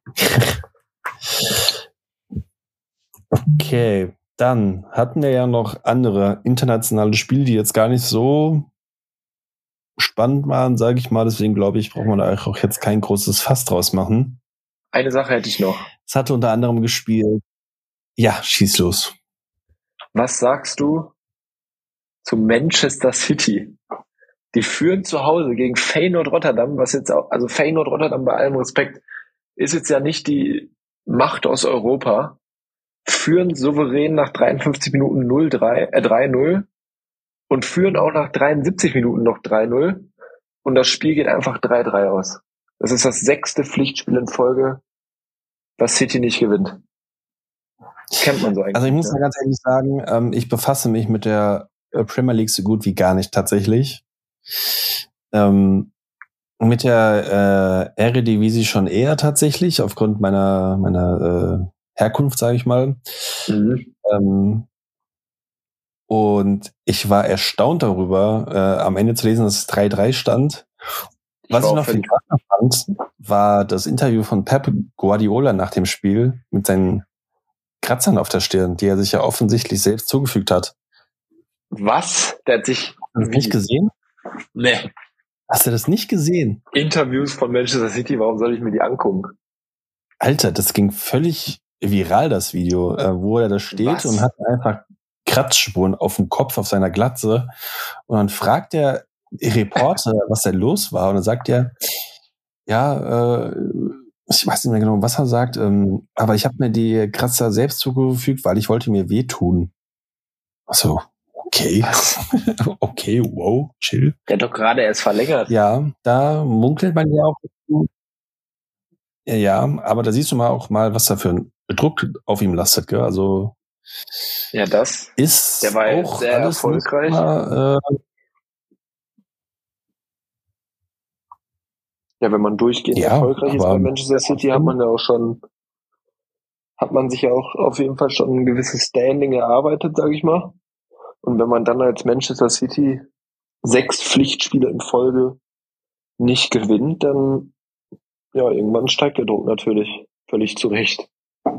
Okay, dann hatten wir ja noch andere internationale Spiele, die jetzt gar nicht so spannend waren, sage ich mal. Deswegen glaube ich, braucht man da auch jetzt kein großes Fass draus machen. Eine Sache hätte ich noch. Es hatte unter anderem gespielt. Ja, schieß los. Was sagst du zu Manchester City? Die führen zu Hause gegen Feyenoord Rotterdam, was jetzt auch, also Feyenoord Rotterdam bei allem Respekt, ist jetzt ja nicht die Macht aus Europa, führen souverän nach dreiundfünfzig Minuten null drei, äh, drei null und führen auch nach dreiundsiebzig Minuten noch drei null und das Spiel geht einfach drei drei aus. Das ist das sechste Pflichtspiel in Folge, das City nicht gewinnt. Das kennt man so eigentlich. Also ich muss ja. mal ganz ehrlich sagen, ähm, ich befasse mich mit der äh, Premier League so gut wie gar nicht tatsächlich. Ähm, mit der äh, Eredivisie schon eher tatsächlich, aufgrund meiner meiner äh, Herkunft, sage ich mal. Mhm. Ähm, und ich war erstaunt darüber, äh, am Ende zu lesen, dass es drei drei stand. Was ich war noch auch viel völlig- krasser fand, war das Interview von Pep Guardiola nach dem Spiel mit seinen Kratzern auf der Stirn, die er sich ja offensichtlich selbst zugefügt hat. Was? Der hat sich Hast du das nicht gesehen? Nee. Hast du das nicht gesehen? Interviews von Manchester City, warum soll ich mir die angucken? Alter, das ging völlig viral, das Video, äh, wo er da steht Was? und hat einfach Kratzspuren auf dem Kopf, auf seiner Glatze. Und dann fragt der Reporter, was da los war. Und dann sagt er, ja, äh, ich weiß nicht mehr genau, was er sagt, ähm, aber ich habe mir die Kratzer selbst zugefügt, weil ich wollte mir wehtun. Achso, okay. Okay, wow, chill. Der hat doch gerade erst verlängert. Ja, da munkelt man ja auch. Ja, ja, aber da siehst du mal auch mal, was da für ein Druck auf ihm lastet, gell? Also Ja, das. ist Der war ja auch sehr alles nicht erfolgreich. immer, äh, Ja, wenn man durchgehend Ja, erfolgreich ist aber- bei Manchester City, hat man ja auch schon, hat man sich ja auch auf jeden Fall schon ein gewisses Standing erarbeitet, sage ich mal. Und wenn man dann als Manchester City sechs Pflichtspiele in Folge nicht gewinnt, dann ja, irgendwann steigt der Druck natürlich völlig zurecht.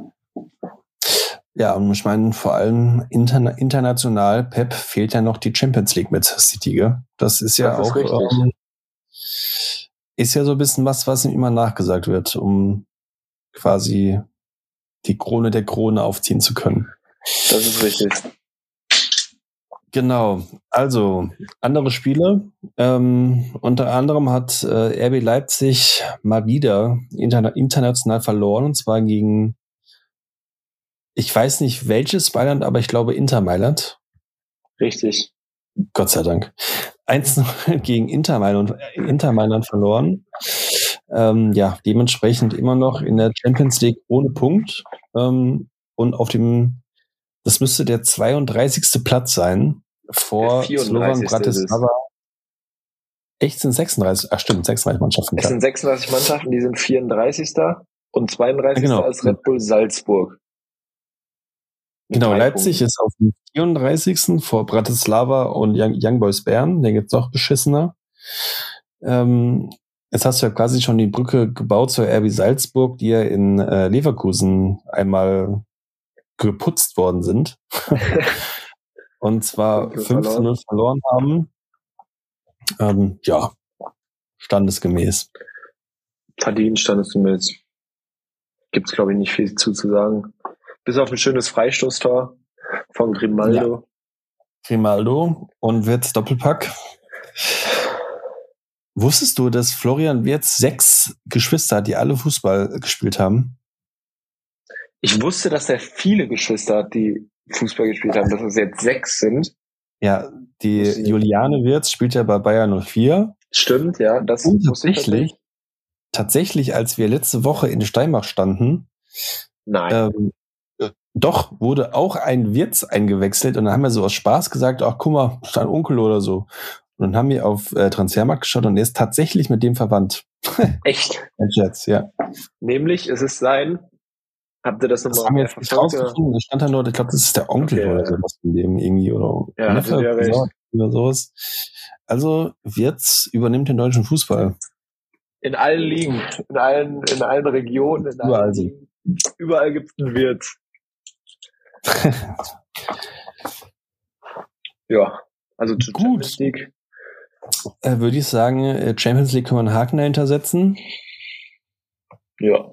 Ja, und ich meine, vor allem interna- international, Pep, fehlt ja noch die Champions League mit City, gell? Das ist ja Das ist auch, richtig. ähm, ist ja so ein bisschen was, was ihm immer nachgesagt wird, um quasi die Krone der Krone aufziehen zu können. Das ist richtig. Genau, also andere Spiele. Ähm, unter anderem hat äh, R B Leipzig mal wieder interna- international verloren, und zwar gegen, ich weiß nicht welches Mailand, aber ich glaube Inter Mailand. Richtig. Gott sei Dank. eins zu null gegen Inter Mailand, Inter Mailand verloren. Ähm, ja, dementsprechend immer noch in der Champions League ohne Punkt. Ähm, und auf dem, das müsste der zweiunddreißigste Platz sein, vor Slovan Bratislava. Echt, sind sechsunddreißig, ach stimmt, sechsunddreißig Mannschaften. Es sind sechsunddreißig Mannschaften, die sind vierunddreißigster und zweiunddreißigster Ja, genau. ist Red Bull Salzburg. Genau, Leipzig Punkten. Ist auf dem vierunddreißigsten vor Bratislava und Young, Young Boys Bern, der gibt's noch beschissener. Ähm, jetzt hast du ja quasi schon die Brücke gebaut zur R B Salzburg, die ja in äh, Leverkusen einmal geputzt worden sind. Und zwar fünf zu null verloren haben. Ähm, ja, standesgemäß. Verdient, standesgemäß. Gibt's, glaube ich, nicht viel zu, zu sagen. Bis auf ein schönes Freistoßtor von Grimaldo. Ja. Grimaldo und Wirtz Doppelpack. Wusstest du, dass Florian Wirtz sechs Geschwister hat, die alle Fußball gespielt haben? Ich wusste, dass er viele Geschwister hat, die Fußball gespielt haben, dass es jetzt sechs sind. Ja, die Juliane Wirtz spielt ja bei Bayern null vier. Stimmt, ja. Das und tatsächlich, tatsächlich, als wir letzte Woche in Steinbach standen, Nein. Ähm, doch, wurde auch ein Wirtz eingewechselt und dann haben wir so aus Spaß gesagt, ach guck mal, ist ein Onkel oder so. Und dann haben wir auf äh, Transfermarkt geschaut und er ist tatsächlich mit dem verwandt. Echt? Ein Scherz, ja. Nämlich, es ist sein, habt ihr das nochmal? Das haben wir jetzt nicht rausgefunden, da stand da nur, ich glaube, das ist der Onkel okay, oder sowas von dem irgendwie oder ja, Neffe ja recht. Oder sowas. Also Wirtz übernimmt den deutschen Fußball. In allen Ligen, in allen, in allen Regionen, in überall allen Ligen. Überall gibt es einen Wirtz. Ja, also zur gut. Champions League. Äh, würde ich sagen, Champions League kann man einen Haken dahinter setzen. Ja.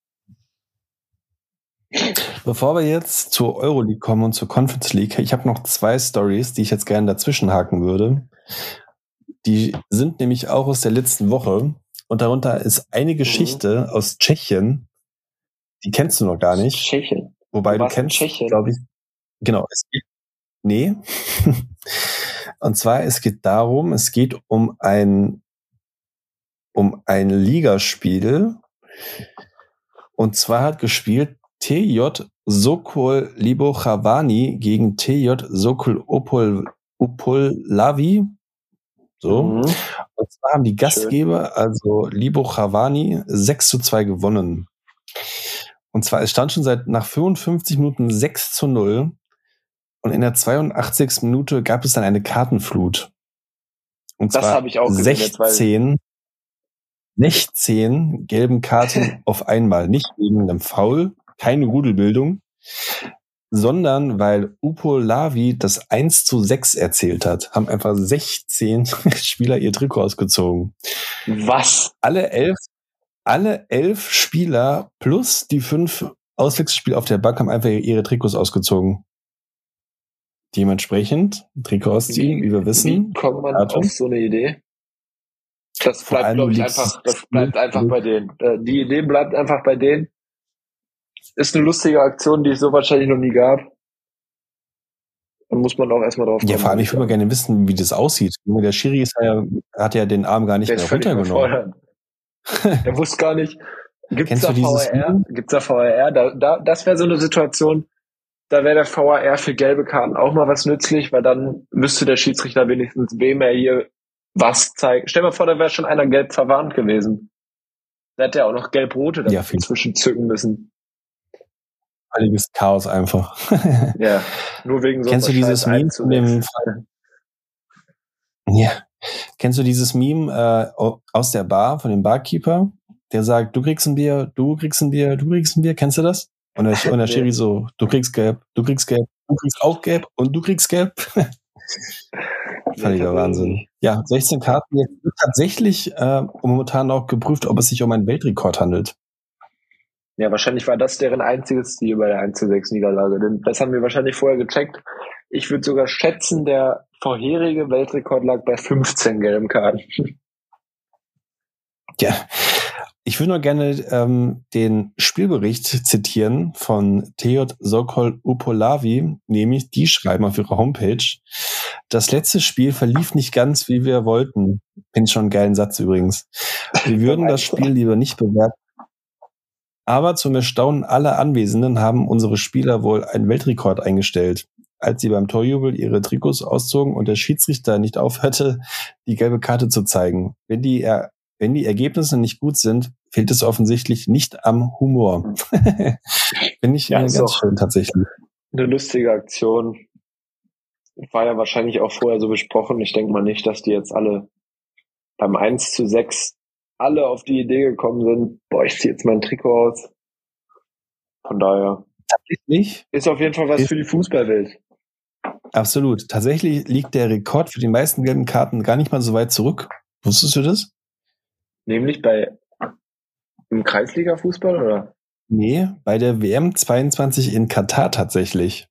Bevor wir jetzt zur Euroleague kommen und zur Conference League, ich habe noch zwei Stories, die ich jetzt gerne dazwischen haken würde. Die sind nämlich auch aus der letzten Woche und darunter ist eine Geschichte mhm. aus Tschechien, die kennst du noch gar nicht. Tschechien. Wobei du, du kennst, glaube ich, genau, es geht, nee. Und zwar, es geht darum, es geht um ein, um ein Ligaspiel. Und zwar hat gespielt T J Sokol Libochavani gegen T J Sokol Opol, Opolavi. So. Mhm. Und zwar haben die Gastgeber, Schön. also Libochavani, sechs zu zwei gewonnen. Und zwar, es stand schon seit nach fünfundfünfzig Minuten sechs zu null. Und in der zweiundachtzigsten Minute gab es dann eine Kartenflut. Und das habe ich auch gesehen, sechzehn, sechzehn gelben Karten auf einmal. Nicht wegen einem Foul, keine Rudelbildung, sondern weil Upolavi das eins zu sechs erzählt hat, haben einfach sechzehn Spieler ihr Trikot ausgezogen. Was? Alle elf, alle elf Spieler plus die fünf Auswechselspieler auf der Bank haben einfach ihre Trikots ausgezogen. Dementsprechend, Trikot ausziehen, wie, wie wir wissen. Wie kommt man Datum. auf so eine Idee? Das bleibt, glaube ich, einfach, das bleibt einfach bei denen. Die Idee bleibt einfach bei denen. Ist eine lustige Aktion, die es so wahrscheinlich noch nie gab. Da muss man auch erstmal drauf kommen. Ja, vor allem, ich würde mal gerne wissen, wie das aussieht. Der Schiri ist ja, hat ja den Arm gar nicht der mehr runtergenommen. Der wusste gar nicht. Gibt's da V R R? Gibt's da V R R? Da, da, das wäre so eine Situation, da wäre der V R R für gelbe Karten auch mal was nützlich, weil dann müsste der Schiedsrichter wenigstens, wem er hier was zeigt. Stell dir mal vor, da wäre schon einer gelb verwarnt gewesen. Da hätte er auch noch gelb-rote ja, dazwischen zücken müssen. Völliges Chaos einfach. Ja, nur wegen so Kennst du dieses Meme von dem Ja. Kennst du dieses Meme äh, aus der Bar von dem Barkeeper, der sagt, du kriegst ein Bier, du kriegst ein Bier, du kriegst ein Bier, kennst du das? Und der, und der Schiri so, du kriegst gelb, du kriegst gelb, du kriegst auch gelb und du kriegst gelb. Völliger Wahnsinn. Ja, sechzehn Karten. Jetzt wird tatsächlich äh, momentan auch geprüft, ob es sich um einen Weltrekord handelt. Ja, wahrscheinlich war das deren einziges Ziel bei der eins zu sechs Niederlage. Denn das haben wir wahrscheinlich vorher gecheckt. Ich würde sogar schätzen, der vorherige Weltrekord lag bei fünfzehn gelben Karten. Ja, ich würde nur gerne ähm, den Spielbericht zitieren von T J Sokol Upolavi, nämlich die schreiben auf ihrer Homepage, Das letzte Spiel verlief nicht ganz, wie wir wollten. Finde ich schon einen geilen Satz übrigens. Wir würden das Spiel lieber nicht bewerten. Aber zum Erstaunen aller Anwesenden haben unsere Spieler wohl einen Weltrekord eingestellt, als sie beim Torjubel ihre Trikots auszogen und der Schiedsrichter nicht aufhörte, die gelbe Karte zu zeigen. Wenn die, er- wenn die Ergebnisse nicht gut sind, fehlt es offensichtlich nicht am Humor. Finde ich Ja, äh, ist ganz auch- schön tatsächlich. Eine lustige Aktion. War ja wahrscheinlich auch vorher so besprochen. Ich denke mal nicht, dass die jetzt alle beim eins zu sechs alle auf die Idee gekommen sind, boah, ich ziehe jetzt mein Trikot aus. Von daher Tatsächlich? ist auf jeden Fall was Ist- für die Fußballwelt. Absolut. Tatsächlich liegt der Rekord für die meisten gelben Karten gar nicht mal so weit zurück. Wusstest du das? Nämlich bei im Kreisliga-Fußball, oder? Nee, bei der W M zweiundzwanzig in Katar tatsächlich.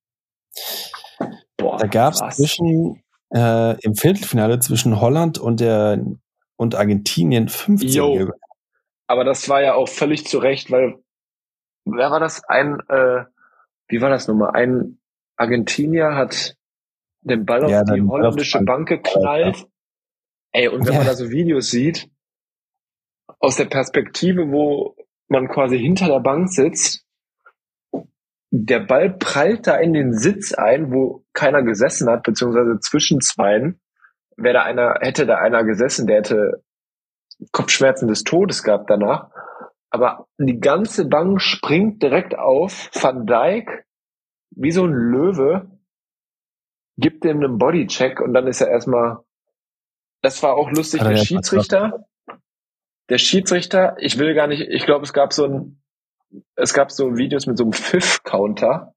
Boah, Da gab es was? zwischen äh, im Viertelfinale zwischen Holland und der und Argentinien fünfzehn Jo. gelbe. Aber das war ja auch völlig zu Recht, weil wer war das? Ein, äh, wie war das nochmal? Ein Argentinier hat den Ball Ja, auf die den Ball auf die holländische Bank Bank geknallt. Ey, und wenn Ja. man da so Videos sieht, aus der Perspektive, wo man quasi hinter der Bank sitzt, der Ball prallt da in den Sitz ein, wo keiner gesessen hat, beziehungsweise zwischen zweien. Wäre da einer, hätte da einer gesessen, der hätte Kopfschmerzen des Todes gehabt danach. Aber die ganze Bank springt direkt auf. Van Dijk, wie so ein Löwe, gibt dem einen Bodycheck und dann ist er erstmal, das war auch lustig, Hat er der ja Schiedsrichter, der Schiedsrichter, ich will gar nicht, ich glaube, es gab so ein, es gab so Videos mit so einem Pfiff-Counter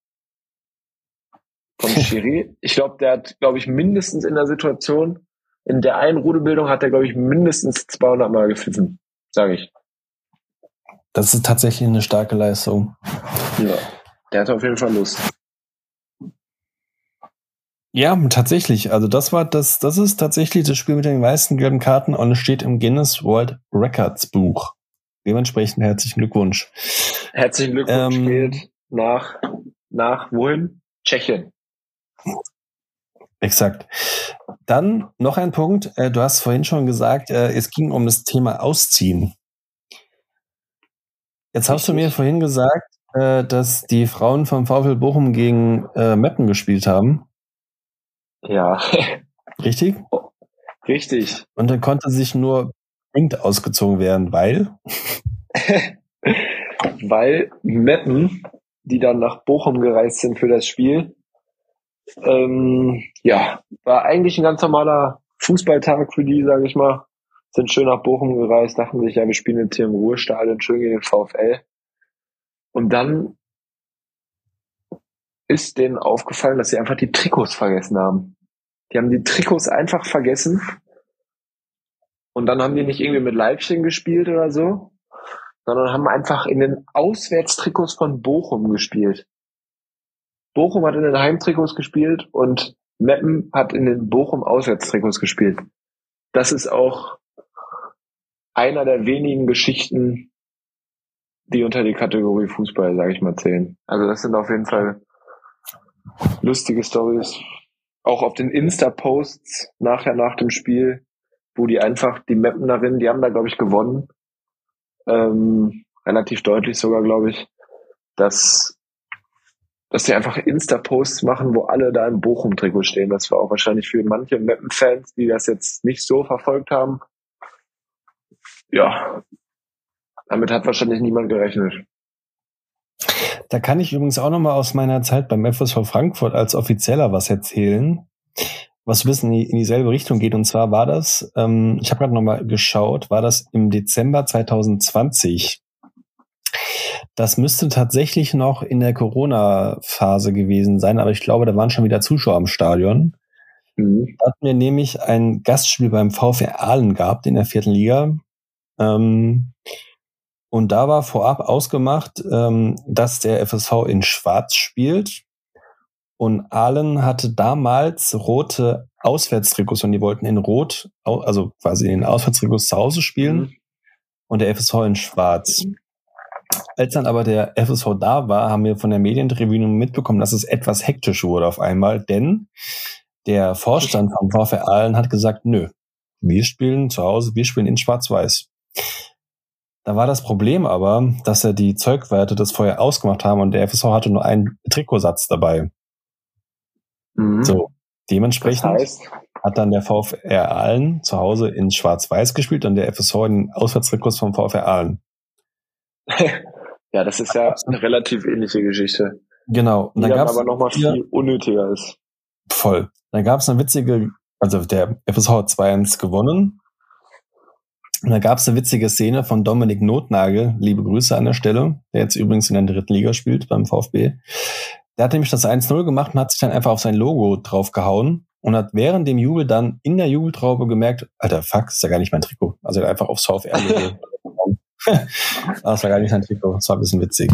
vom Schiri. Ich glaube, der hat, glaube ich, mindestens in der Situation, in der einen Rudelbildung hat er, glaube ich, mindestens zweihundert Mal gepfiffen, sage ich. Das ist tatsächlich eine starke Leistung. Ja, der hat auf jeden Fall Lust. Ja, tatsächlich. Also das war das, das ist tatsächlich das Spiel mit den meisten gelben Karten und es steht im Guinness World Records Buch. Dementsprechend herzlichen Glückwunsch. Herzlichen Glückwunsch Ähm, geht nach, nach wohin? Tschechien. Exakt. Dann noch ein Punkt. Äh, du hast vorhin schon gesagt, äh, es ging um das Thema Ausziehen. Jetzt hast du Richtig. mir vorhin gesagt, äh, dass die Frauen vom VfL Bochum gegen äh, Meppen gespielt haben. Ja, Richtig? richtig. Und dann konnte sich nur bedingt ausgezogen werden, weil Weil Meppen, die dann nach Bochum gereist sind für das Spiel, ähm, ja, war eigentlich ein ganz normaler Fußballtag für die, sage ich mal. Sind schön nach Bochum gereist, dachten sich, ja, wir spielen jetzt hier im Ruhestadion, schön gegen den VfL. Und dann ist denen aufgefallen, dass sie einfach die Trikots vergessen haben. Die haben die Trikots einfach vergessen. Und dann haben die nicht irgendwie mit Leibchen gespielt oder so, sondern haben einfach in den Auswärtstrikots von Bochum gespielt. Bochum hat in den Heimtrikots gespielt und Meppen hat in den Bochum-Auswärtstrikots gespielt. Das ist auch einer der wenigen Geschichten, die unter die Kategorie Fußball, sage ich mal, zählen. Also das sind auf jeden Fall lustige Stories. Auch auf den Insta-Posts nachher nach dem Spiel, wo die einfach, die Meppenerinnen, die haben da, glaube ich, gewonnen. Ähm, relativ deutlich sogar, glaube ich, dass dass die einfach Insta-Posts machen, wo alle da im Bochum-Trikot stehen. Das war auch wahrscheinlich für manche Meppen-Fans, die das jetzt nicht so verfolgt haben. Ja, damit hat wahrscheinlich niemand gerechnet. da kann ich übrigens auch noch mal aus meiner Zeit beim F S V Frankfurt als Offizieller was erzählen, was ein bisschen in, die, in dieselbe Richtung geht. Und zwar war das, ähm, ich habe gerade noch mal geschaut, war das im Dezember zwanzig zwanzig. Das müsste tatsächlich noch in der Corona-Phase gewesen sein, aber ich glaube, da waren schon wieder Zuschauer im Stadion. Mhm. Da hatten wir nämlich ein Gastspiel beim VfR Aalen gehabt in der vierten Liga. Ähm, und da war vorab ausgemacht, ähm, dass der F S V in Schwarz spielt. Und Aalen hatte damals rote Auswärtstrikots und die wollten in Rot, au- also quasi in den Auswärtstrikots zu Hause spielen Mhm. und der F S V in Schwarz. Als dann aber der F S V da war, haben wir von der Medientribüne mitbekommen, dass es etwas hektisch wurde auf einmal, denn Der Vorstand vom VfR Aalen hat gesagt, nö, wir spielen zu Hause, wir spielen in Schwarz-Weiß. Da war das Problem aber, dass ja die Zeugwerte das vorher ausgemacht haben und der F S V hatte nur einen Trikotsatz dabei. Mhm. So, dementsprechend Das heißt, hat dann der VfR Aalen zu Hause in Schwarz-Weiß gespielt und der F S V in den Auswärtstrikots vom VfR Aalen. ja, das ist ja eine relativ ähnliche Geschichte. Genau. Und Die dann dann gab's aber nochmal viel unnötiger ist. voll. Dann gab es eine witzige, also der F S V hat zwei eins gewonnen. Und da gab es eine witzige Szene von Dominik Notnagel, liebe Grüße an der Stelle, der jetzt übrigens in der dritten Liga spielt beim VfB. Der hat nämlich das eins null gemacht und hat sich dann einfach auf sein Logo draufgehauen und hat während dem Jubel dann in der Jubeltraube gemerkt, Alter, fuck, ist ja gar nicht mein Trikot. Also er hat einfach aufs VfR-Logo. Das war gar nicht sein Trikot, das war ein bisschen witzig.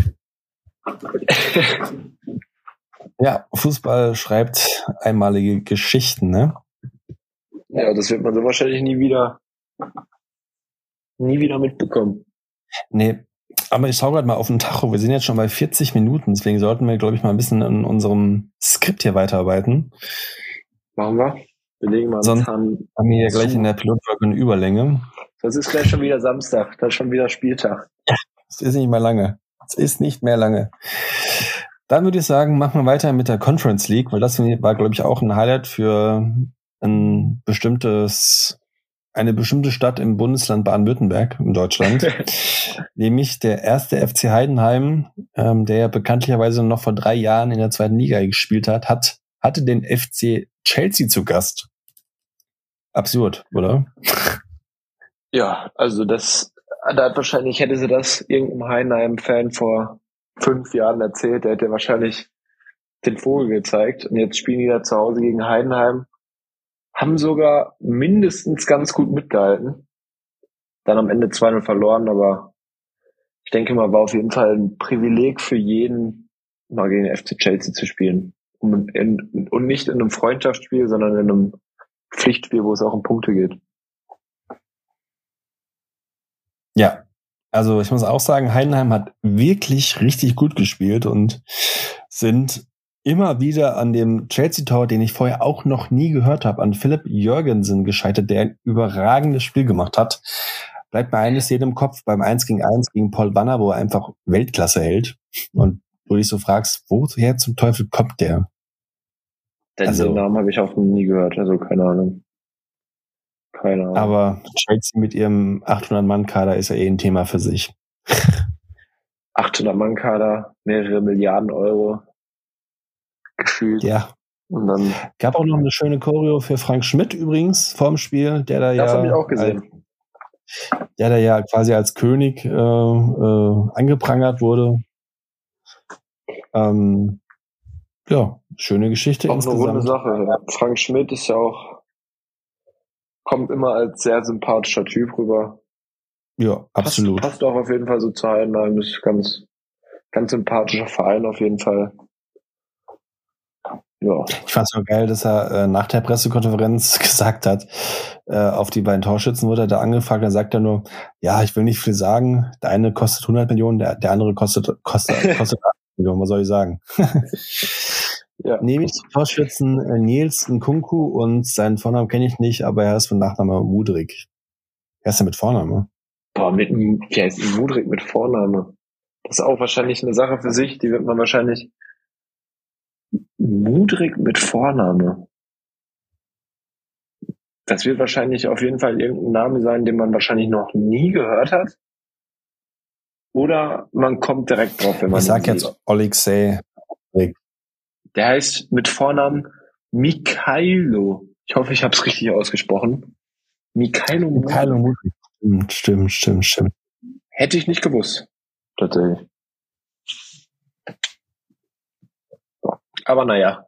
Ja, Fußball schreibt einmalige Geschichten, ne? Ja, das wird man so wahrscheinlich nie wieder, nie wieder mitbekommen. Nee, aber ich schaue gerade mal auf den Tacho. Wir sind jetzt schon bei vierzig Minuten, deswegen sollten wir, glaube ich, mal ein bisschen in unserem Skript hier weiterarbeiten. Machen wir. Wir legen mal Sonst an. haben wir hier gleich in der Pilotfolge eine Überlänge. Das ist gleich schon wieder Samstag, das ist schon wieder Spieltag. Es ist nicht mehr lange. Es ist nicht mehr lange. Dann würde ich sagen, machen wir weiter mit der Conference League, weil das war, glaube ich, auch ein Highlight für ein bestimmtes, eine bestimmte Stadt im Bundesland Baden-Württemberg in Deutschland. Nämlich der erste F C Heidenheim, ähm, der ja bekanntlicherweise noch vor drei Jahren in der zweiten Liga gespielt hat, hat hatte den F C Chelsea zu Gast. Absurd, oder? Ja, also das, da hat wahrscheinlich, hätte sie das irgendeinem Heidenheim-Fan vor fünf Jahren erzählt, der hätte wahrscheinlich den Vogel gezeigt. Und jetzt spielen die da zu Hause gegen Heidenheim. Haben sogar mindestens ganz gut mitgehalten. Dann am Ende zwei null verloren, aber ich denke mal, war auf jeden Fall ein Privileg für jeden, mal gegen den F C Chelsea zu spielen. Und, in, und nicht in einem Freundschaftsspiel, sondern in einem Pflichtspiel, wo es auch um Punkte geht. Ja, also ich muss auch sagen, Heidenheim hat wirklich richtig gut gespielt und sind immer wieder an dem Chelsea-Tor, den ich vorher auch noch nie gehört habe, an Philipp Jürgensen gescheitert, der ein überragendes Spiel gemacht hat. Bleibt mir eines jedem im Kopf beim eins gegen eins gegen Paul Banner, wo er einfach Weltklasse hält. Und wo du dich so fragst, woher zum Teufel kommt der? Denn Also, den Namen habe ich auch nie gehört, also keine Ahnung. Keine Ahnung. Aber Chelsea mit ihrem achthundert-Mann-Kader ist ja eh ein Thema für sich. achthundert-Mann-Kader, mehrere Milliarden Euro gefühlt. Ja. Und dann Gab auch noch eine schöne Choreo für Frank Schmidt übrigens vorm Spiel, der da das ja. Das habe ich auch gesehen. Als, der da ja quasi als König äh, äh, angeprangert wurde. Ähm, ja, schöne Geschichte auch insgesamt. Eine runde Sache. Ja. Frank Schmidt ist ja auch, kommt immer als sehr sympathischer Typ rüber. Ja, absolut. Passt, passt auch auf jeden Fall so zu Heidenheim. Das ist ganz, ganz sympathischer Verein auf jeden Fall. Ja. Ich fand es so geil, dass er äh, nach der Pressekonferenz gesagt hat, äh, auf die beiden Torschützen wurde er da angefragt, dann sagt er nur, ja, ich will nicht viel sagen, der eine kostet hundert Millionen, der, der andere kostet, kostet, kostet achtzig Millionen, was soll ich sagen? Ja. Nämlich die Torschützen äh, Nils Nkunku und seinen Vornamen kenne ich nicht, aber er ist von Nachname Mudrik. Er ist ja mit Vorname. Boah, mit, wer ist Mudrik mit Vorname? Das ist auch wahrscheinlich eine Sache für sich, die wird man wahrscheinlich Mudrik mit Vorname. Das wird wahrscheinlich auf jeden Fall irgendein Name sein, den man wahrscheinlich noch nie gehört hat. Oder man kommt direkt drauf, wenn man Ich sag jetzt sieht. Alexei. Der heißt mit Vornamen Mikhailo. Ich hoffe, ich habe es richtig ausgesprochen. Mikhailo Mudrik. Mikhailo Mudrik. Stimmt, stimmt, stimmt. Hätte ich nicht gewusst. Tatsächlich. Aber naja.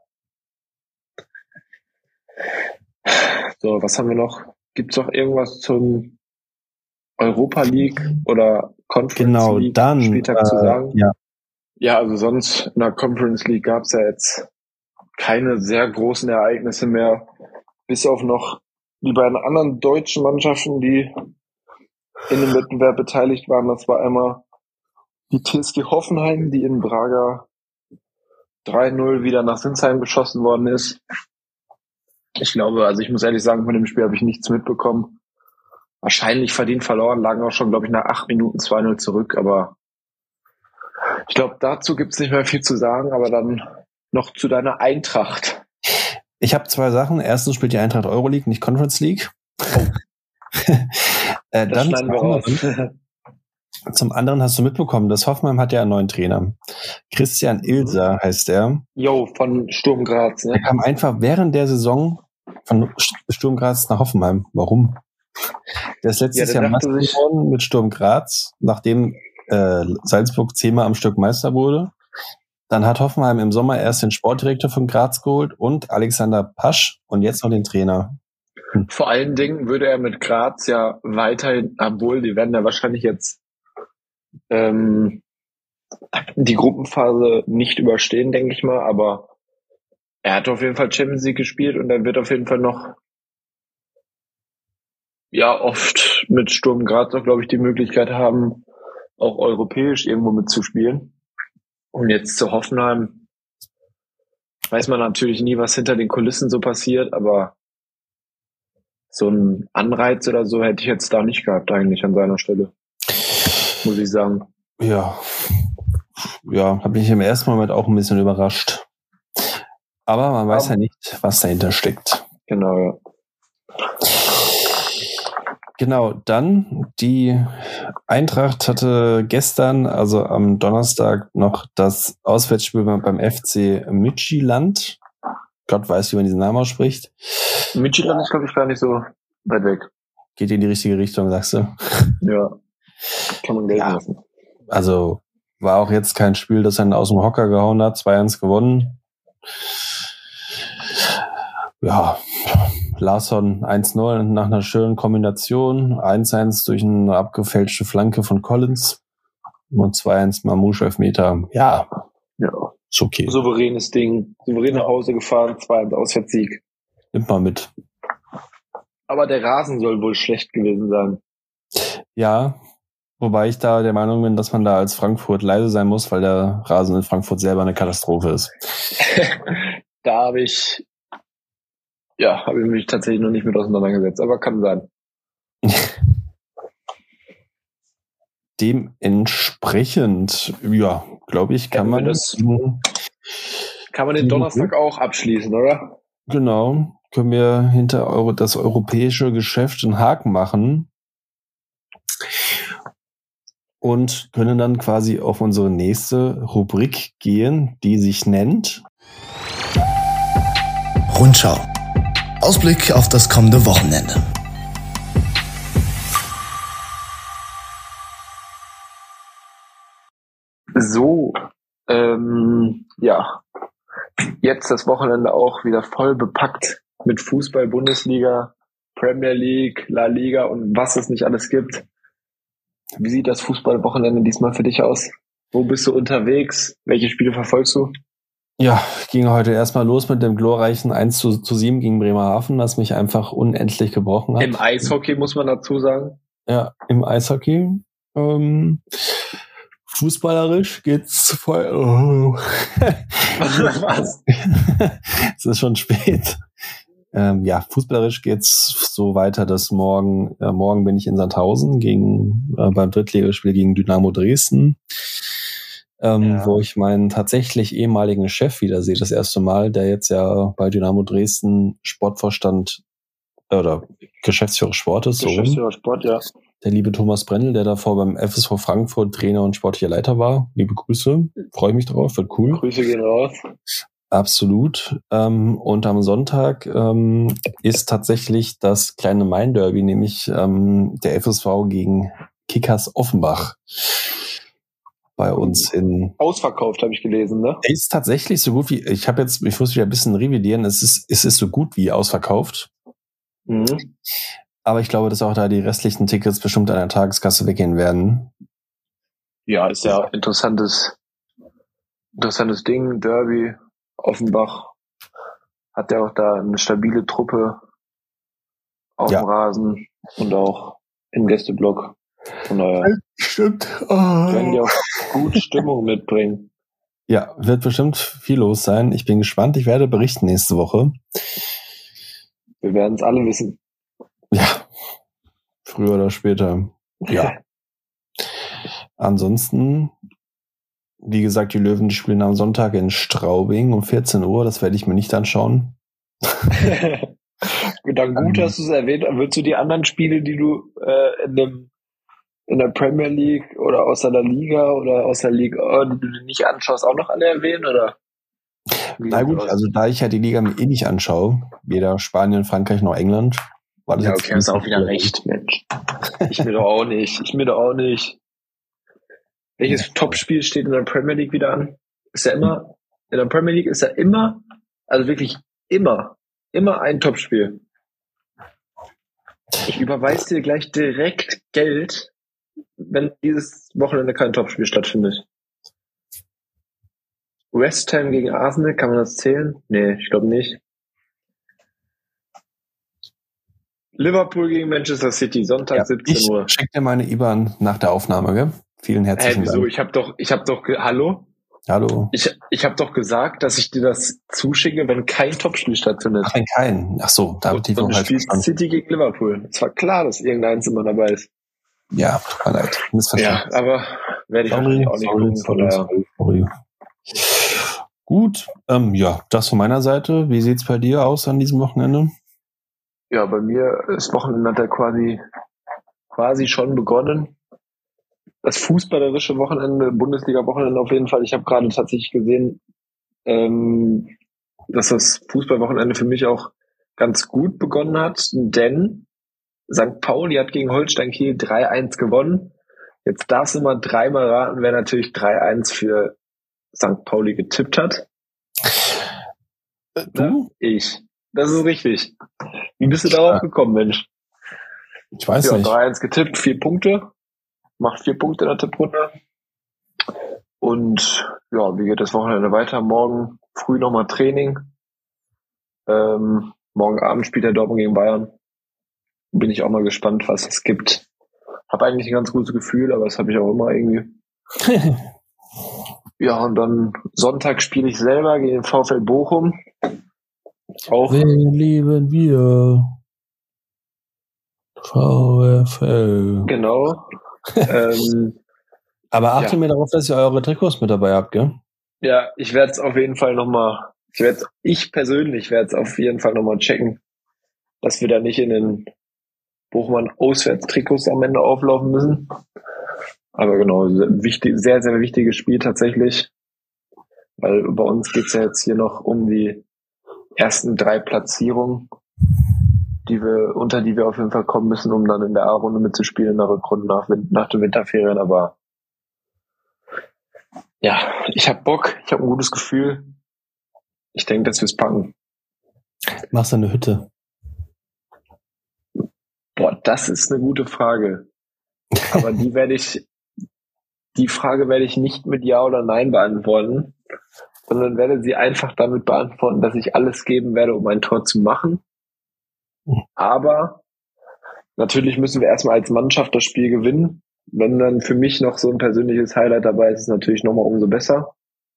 So, was haben wir noch? Gibt's noch irgendwas zum Europa League oder Conference genau, League dann, Spieltag äh, zu sagen? Ja. ja, also sonst in der Conference League gab's ja jetzt keine sehr großen Ereignisse mehr. Bis auf noch die beiden anderen deutschen Mannschaften, die in dem Wettbewerb beteiligt waren. Das war einmal die T S G Hoffenheim, die in Braga drei null wieder nach Sinsheim geschossen worden ist. Ich glaube, also ich muss ehrlich sagen, von dem Spiel habe ich nichts mitbekommen. Wahrscheinlich verdient verloren, lagen auch schon, glaube ich, nach acht Minuten zwei null zurück, aber ich glaube, dazu gibt's nicht mehr viel zu sagen, aber dann noch zu deiner Eintracht. Ich habe zwei Sachen. Erstens spielt die Eintracht Euroleague, nicht Conference League. Oh. äh, das dann schneiden wir raus. Zum anderen hast du mitbekommen, dass Hoffenheim hat ja einen neuen Trainer. Christian Ilser heißt er. Jo, von Sturm Graz. Ne? Er kam einfach während der Saison von Sturm Graz nach Hoffenheim. Warum? Der ist letztes ja, Jahr Meister geworden mit Sturm Graz, nachdem äh, Salzburg zehnmal am Stück Meister wurde. Dann hat Hoffenheim im Sommer erst den Sportdirektor von Graz geholt und Alexander Pasch und jetzt noch den Trainer. Hm. Vor allen Dingen würde er mit Graz ja weiterhin, obwohl die werden ja wahrscheinlich jetzt ähm, die Gruppenphase nicht überstehen, denke ich mal, aber er hat auf jeden Fall Champions League gespielt und er wird auf jeden Fall noch ja oft mit Sturm Graz auch, glaube ich, die Möglichkeit haben, auch europäisch irgendwo mitzuspielen. Und jetzt zu Hoffenheim weiß man natürlich nie, was hinter den Kulissen so passiert, aber so ein Anreiz oder so hätte ich jetzt da nicht gehabt eigentlich an seiner Stelle, muss ich sagen. Ja, ja, habe mich im ersten Moment auch ein bisschen überrascht. Aber man weiß ja nicht, was dahinter steckt. Genau, ja. Genau, dann die Eintracht hatte gestern, also am Donnerstag, noch das Auswärtsspiel beim F C Midtjylland. Gott weiß, wie man diesen Namen ausspricht. Midtjylland ist, glaube ich, gar nicht so weit weg. Geht in die richtige Richtung, sagst du? Ja, kann man gelten ja. lassen. Also war auch jetzt kein Spiel, das einen aus dem Hocker gehauen hat. zwei eins gewonnen. Ja, Larsson eins null nach einer schönen Kombination. eins eins durch eine abgefälschte Flanke von Collins. Und zwei eins Mamouche Elfmeter. Ja, ja, ist okay. Souveränes Ding. Souverän nach Hause gefahren, zwei eins Auswärtssieg. Nimmt mal mit. Aber der Rasen soll wohl schlecht gewesen sein. Ja, wobei ich da der Meinung bin, dass man da als Frankfurt leise sein muss, weil der Rasen in Frankfurt selber eine Katastrophe ist. Da habe ich Ja, habe ich mich tatsächlich noch nicht mit auseinandergesetzt, aber kann sein. Dementsprechend, ja, glaube ich, kann man das, kann man den Donnerstag auch abschließen, oder? Genau, können wir hinter Euro, das europäische Geschäft einen Haken machen und können dann quasi auf unsere nächste Rubrik gehen, die sich nennt Rundschau. Ausblick auf das kommende Wochenende. So, ähm, ja, jetzt das Wochenende auch wieder voll bepackt mit Fußball, Bundesliga, Premier League, La Liga und was es nicht alles gibt. Wie sieht das Fußballwochenende diesmal für dich aus? Wo bist du unterwegs? Welche Spiele verfolgst du? Ja, ging heute erstmal los mit dem glorreichen eins zu sieben gegen Bremerhaven, das mich einfach unendlich gebrochen hat. Im Eishockey muss man dazu sagen. Ja, im Eishockey. Ähm, fußballerisch geht's voll. Oh. Was? Es ist schon spät. Ähm, ja, fußballerisch geht's so weiter, dass morgen, äh, morgen bin ich in Sandhausen gegen, äh, beim Drittligaspiel gegen Dynamo Dresden. Ähm, ja. Wo ich meinen tatsächlich ehemaligen Chef wieder sehe, das erste Mal, der jetzt ja bei Dynamo Dresden Sportvorstand äh, oder Geschäftsführer Sport ist. Geschäftsführer so. Sport, ja. Der liebe Thomas Brendel, der davor beim F S V Frankfurt Trainer und sportlicher Leiter war. Liebe Grüße, freue ich mich drauf, wird cool. Grüße gehen raus. Absolut. Ähm, und am Sonntag ähm, ist tatsächlich das kleine Main-Derby, nämlich ähm, der F S V gegen Kickers Offenbach. Bei uns in ausverkauft, habe ich gelesen, ne? Ist tatsächlich so gut wie, ich habe jetzt, ich muss wieder ein bisschen revidieren, es ist, es ist so gut wie ausverkauft. Mhm. Aber ich glaube, dass auch da die restlichen Tickets bestimmt an der Tageskasse weggehen werden. Ja, ist ja interessantes, interessantes Ding, Derby, Offenbach hat ja auch da eine stabile Truppe auf ja. dem Rasen und auch im Gästeblock. Von daher stimmt. Oh. Werden die auch gut Stimmung mitbringen. Ja, wird bestimmt viel los sein. Ich bin gespannt. Ich werde berichten nächste Woche. Wir werden es alle wissen. Ja, früher oder später. Ja. Ansonsten, wie gesagt, die Löwen, die spielen am Sonntag in Straubing um vierzehn Uhr. Das werde ich mir nicht anschauen. Dann gut, dass du es erwähnt hast. Würdest du die anderen Spiele, die du äh, in dem in der Premier League oder aus der Liga oder aus der Liga, die du dir nicht anschaust, auch noch alle erwähnen, oder? Na gut, also da ich ja die Liga mir eh nicht anschaue, weder Spanien, Frankreich noch England, war das ja, jetzt okay, hast auch wieder recht, Mensch. Ich mir doch auch nicht. Ich mir doch auch nicht. Welches ja. Topspiel steht in der Premier League wieder an? Ist ja immer, in der Premier League ist ja immer, also wirklich immer, immer ein Topspiel. Ich überweise dir gleich direkt Geld, wenn dieses Wochenende kein Topspiel stattfindet. West Ham gegen Arsenal, kann man das zählen? Nee, ich glaube nicht. Liverpool gegen Manchester City, Sonntag ja, siebzehn Uhr. Ich check dir meine I B A N nach der Aufnahme, gell? Vielen herzlichen hey, wieso? Dank. Ich habe doch, ich habe doch, hallo? Hallo. Ich, ich habe doch gesagt, dass ich dir das zuschicke, wenn kein Topspiel stattfindet. Ach, wenn kein. Ach so, da habe ich die Und du halt spielst verstanden. City gegen Liverpool. Es war klar, dass irgendeins immer dabei ist. Ja, tut mir leid. Missverstanden. Ja, aber werde ich sorry, auch nicht sorry, gucken. Sorry, sorry, sorry. Gut, ähm, ja, das von meiner Seite. Wie sieht's bei dir aus an diesem Wochenende? Ja, bei mir das Wochenende hat er quasi quasi schon begonnen. Das fußballerische Wochenende, Bundesliga-Wochenende auf jeden Fall. Ich habe gerade tatsächlich gesehen, ähm, dass das Fußballwochenende für mich auch ganz gut begonnen hat, denn Sankt Pauli hat gegen Holstein Kiel drei eins gewonnen. Jetzt darfst du mal dreimal raten, wer natürlich drei eins für Sankt Pauli getippt hat. Du? Ich. Das ist richtig. Wie bist du darauf gekommen, Mensch? Ich weiß ja, nicht. drei eins getippt, vier Punkte. Macht vier Punkte in der Tipprunde. Und ja, wie geht das Wochenende weiter? Morgen früh nochmal Training. Ähm, morgen Abend spielt der Dortmund gegen Bayern. Bin ich auch mal gespannt, was es gibt. Hab eigentlich ein ganz gutes Gefühl, aber das habe ich auch immer irgendwie. Ja, und dann Sonntag spiele ich selber gegen den VfL Bochum. Auch. Wen lieben wir? VfL. Genau. ähm, aber achtet ja. mir darauf, dass ihr eure Trikots mit dabei habt, gell? Ja, ich werde es auf jeden Fall nochmal, ich werde ich persönlich werde es auf jeden Fall nochmal checken, dass wir da nicht in den Bochumer Auswärtstrikots am Ende auflaufen müssen. Aber genau, wichtig, sehr, sehr wichtiges Spiel tatsächlich, weil bei uns geht's ja jetzt hier noch um die ersten drei Platzierungen, die wir, unter die wir auf jeden Fall kommen müssen, um dann in der A-Runde mitzuspielen in der Rückrunde nach, nach den Winterferien. Aber ja, ich habe Bock, ich habe ein gutes Gefühl. Ich denke, dass wir es packen. Machst du eine Hütte? Boah, das ist eine gute Frage. Aber die werde ich, die Frage werde ich nicht mit Ja oder Nein beantworten, sondern werde sie einfach damit beantworten, dass ich alles geben werde, um ein Tor zu machen. Aber natürlich müssen wir erstmal als Mannschaft das Spiel gewinnen. Wenn dann für mich noch so ein persönliches Highlight dabei ist, ist es natürlich nochmal umso besser.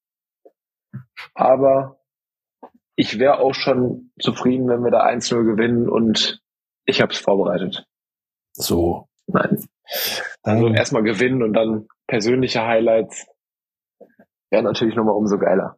Aber ich wäre auch schon zufrieden, wenn wir da eins null gewinnen und ich habe es vorbereitet. So. Nein. Also erstmal gewinnen und dann persönliche Highlights wäre natürlich nochmal umso geiler.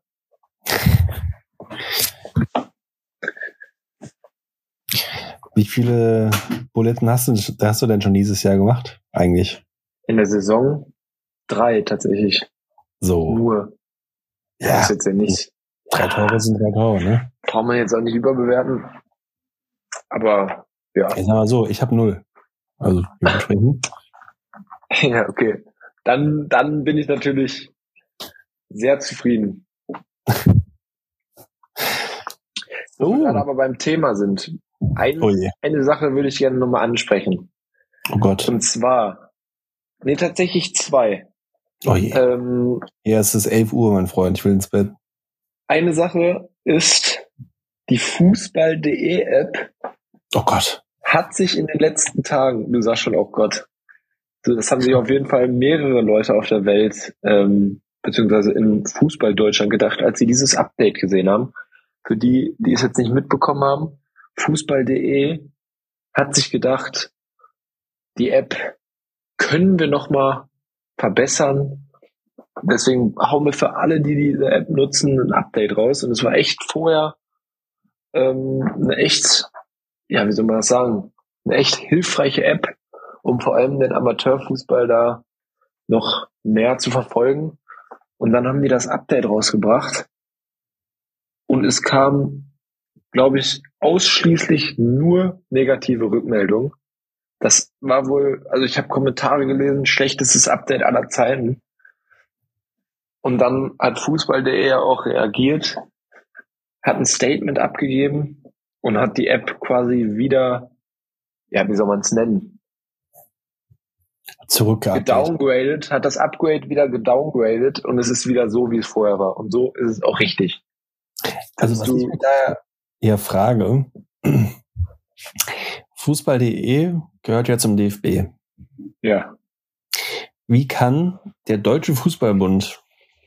Wie viele Buletten hast du, hast du denn schon dieses Jahr gemacht? Eigentlich? In der Saison drei tatsächlich. So. Nur. Ja. Das ist jetzt ja nicht. Drei Tore sind drei Tore, ne? Braucht man jetzt auch nicht überbewerten. Aber, ja. Ich sag mal so, ich habe null. Also, dementsprechend. Ja, okay. Dann, dann bin ich natürlich sehr zufrieden. Wo wir gerade aber beim Thema sind. Ein, oh je. Eine Sache würde ich gerne nochmal ansprechen. Oh Gott. Und zwar, nee, tatsächlich zwei. Oh je. Ähm, ja, es ist elf Uhr, mein Freund. Ich will ins Bett. Eine Sache ist, die Fußball punkt de App oh Gott. hat sich in den letzten Tagen, du sagst schon, oh Gott, das haben sich auf jeden Fall mehrere Leute auf der Welt, ähm, beziehungsweise in Fußball Deutschland gedacht, als sie dieses Update gesehen haben. Für die, die es jetzt nicht mitbekommen haben, Fußball punkt de hat sich gedacht, die App können wir noch mal verbessern. Deswegen hauen wir für alle, die diese App nutzen, ein Update raus. Und es war echt vorher ähm, eine echt, ja, wie soll man das sagen, eine echt hilfreiche App, um vor allem den Amateurfußball da noch näher zu verfolgen. Und dann haben die das Update rausgebracht. Und es kam, glaube ich, ausschließlich nur negative Rückmeldungen. Das war wohl, also ich habe Kommentare gelesen, schlechtestes Update aller Zeiten. Und dann hat Fußball punkt de ja auch reagiert, hat ein Statement abgegeben und hat die App quasi wieder, ja, wie soll man es nennen? Zurückgeupdatet. Gedowngradet, hat das Upgrade wieder gedowngradet und es ist wieder so, wie es vorher war. Und so ist es auch richtig. Also was ich mir da eher frage, Fußball punkt de gehört ja zum D F B. Ja. Wie kann der Deutsche Fußballbund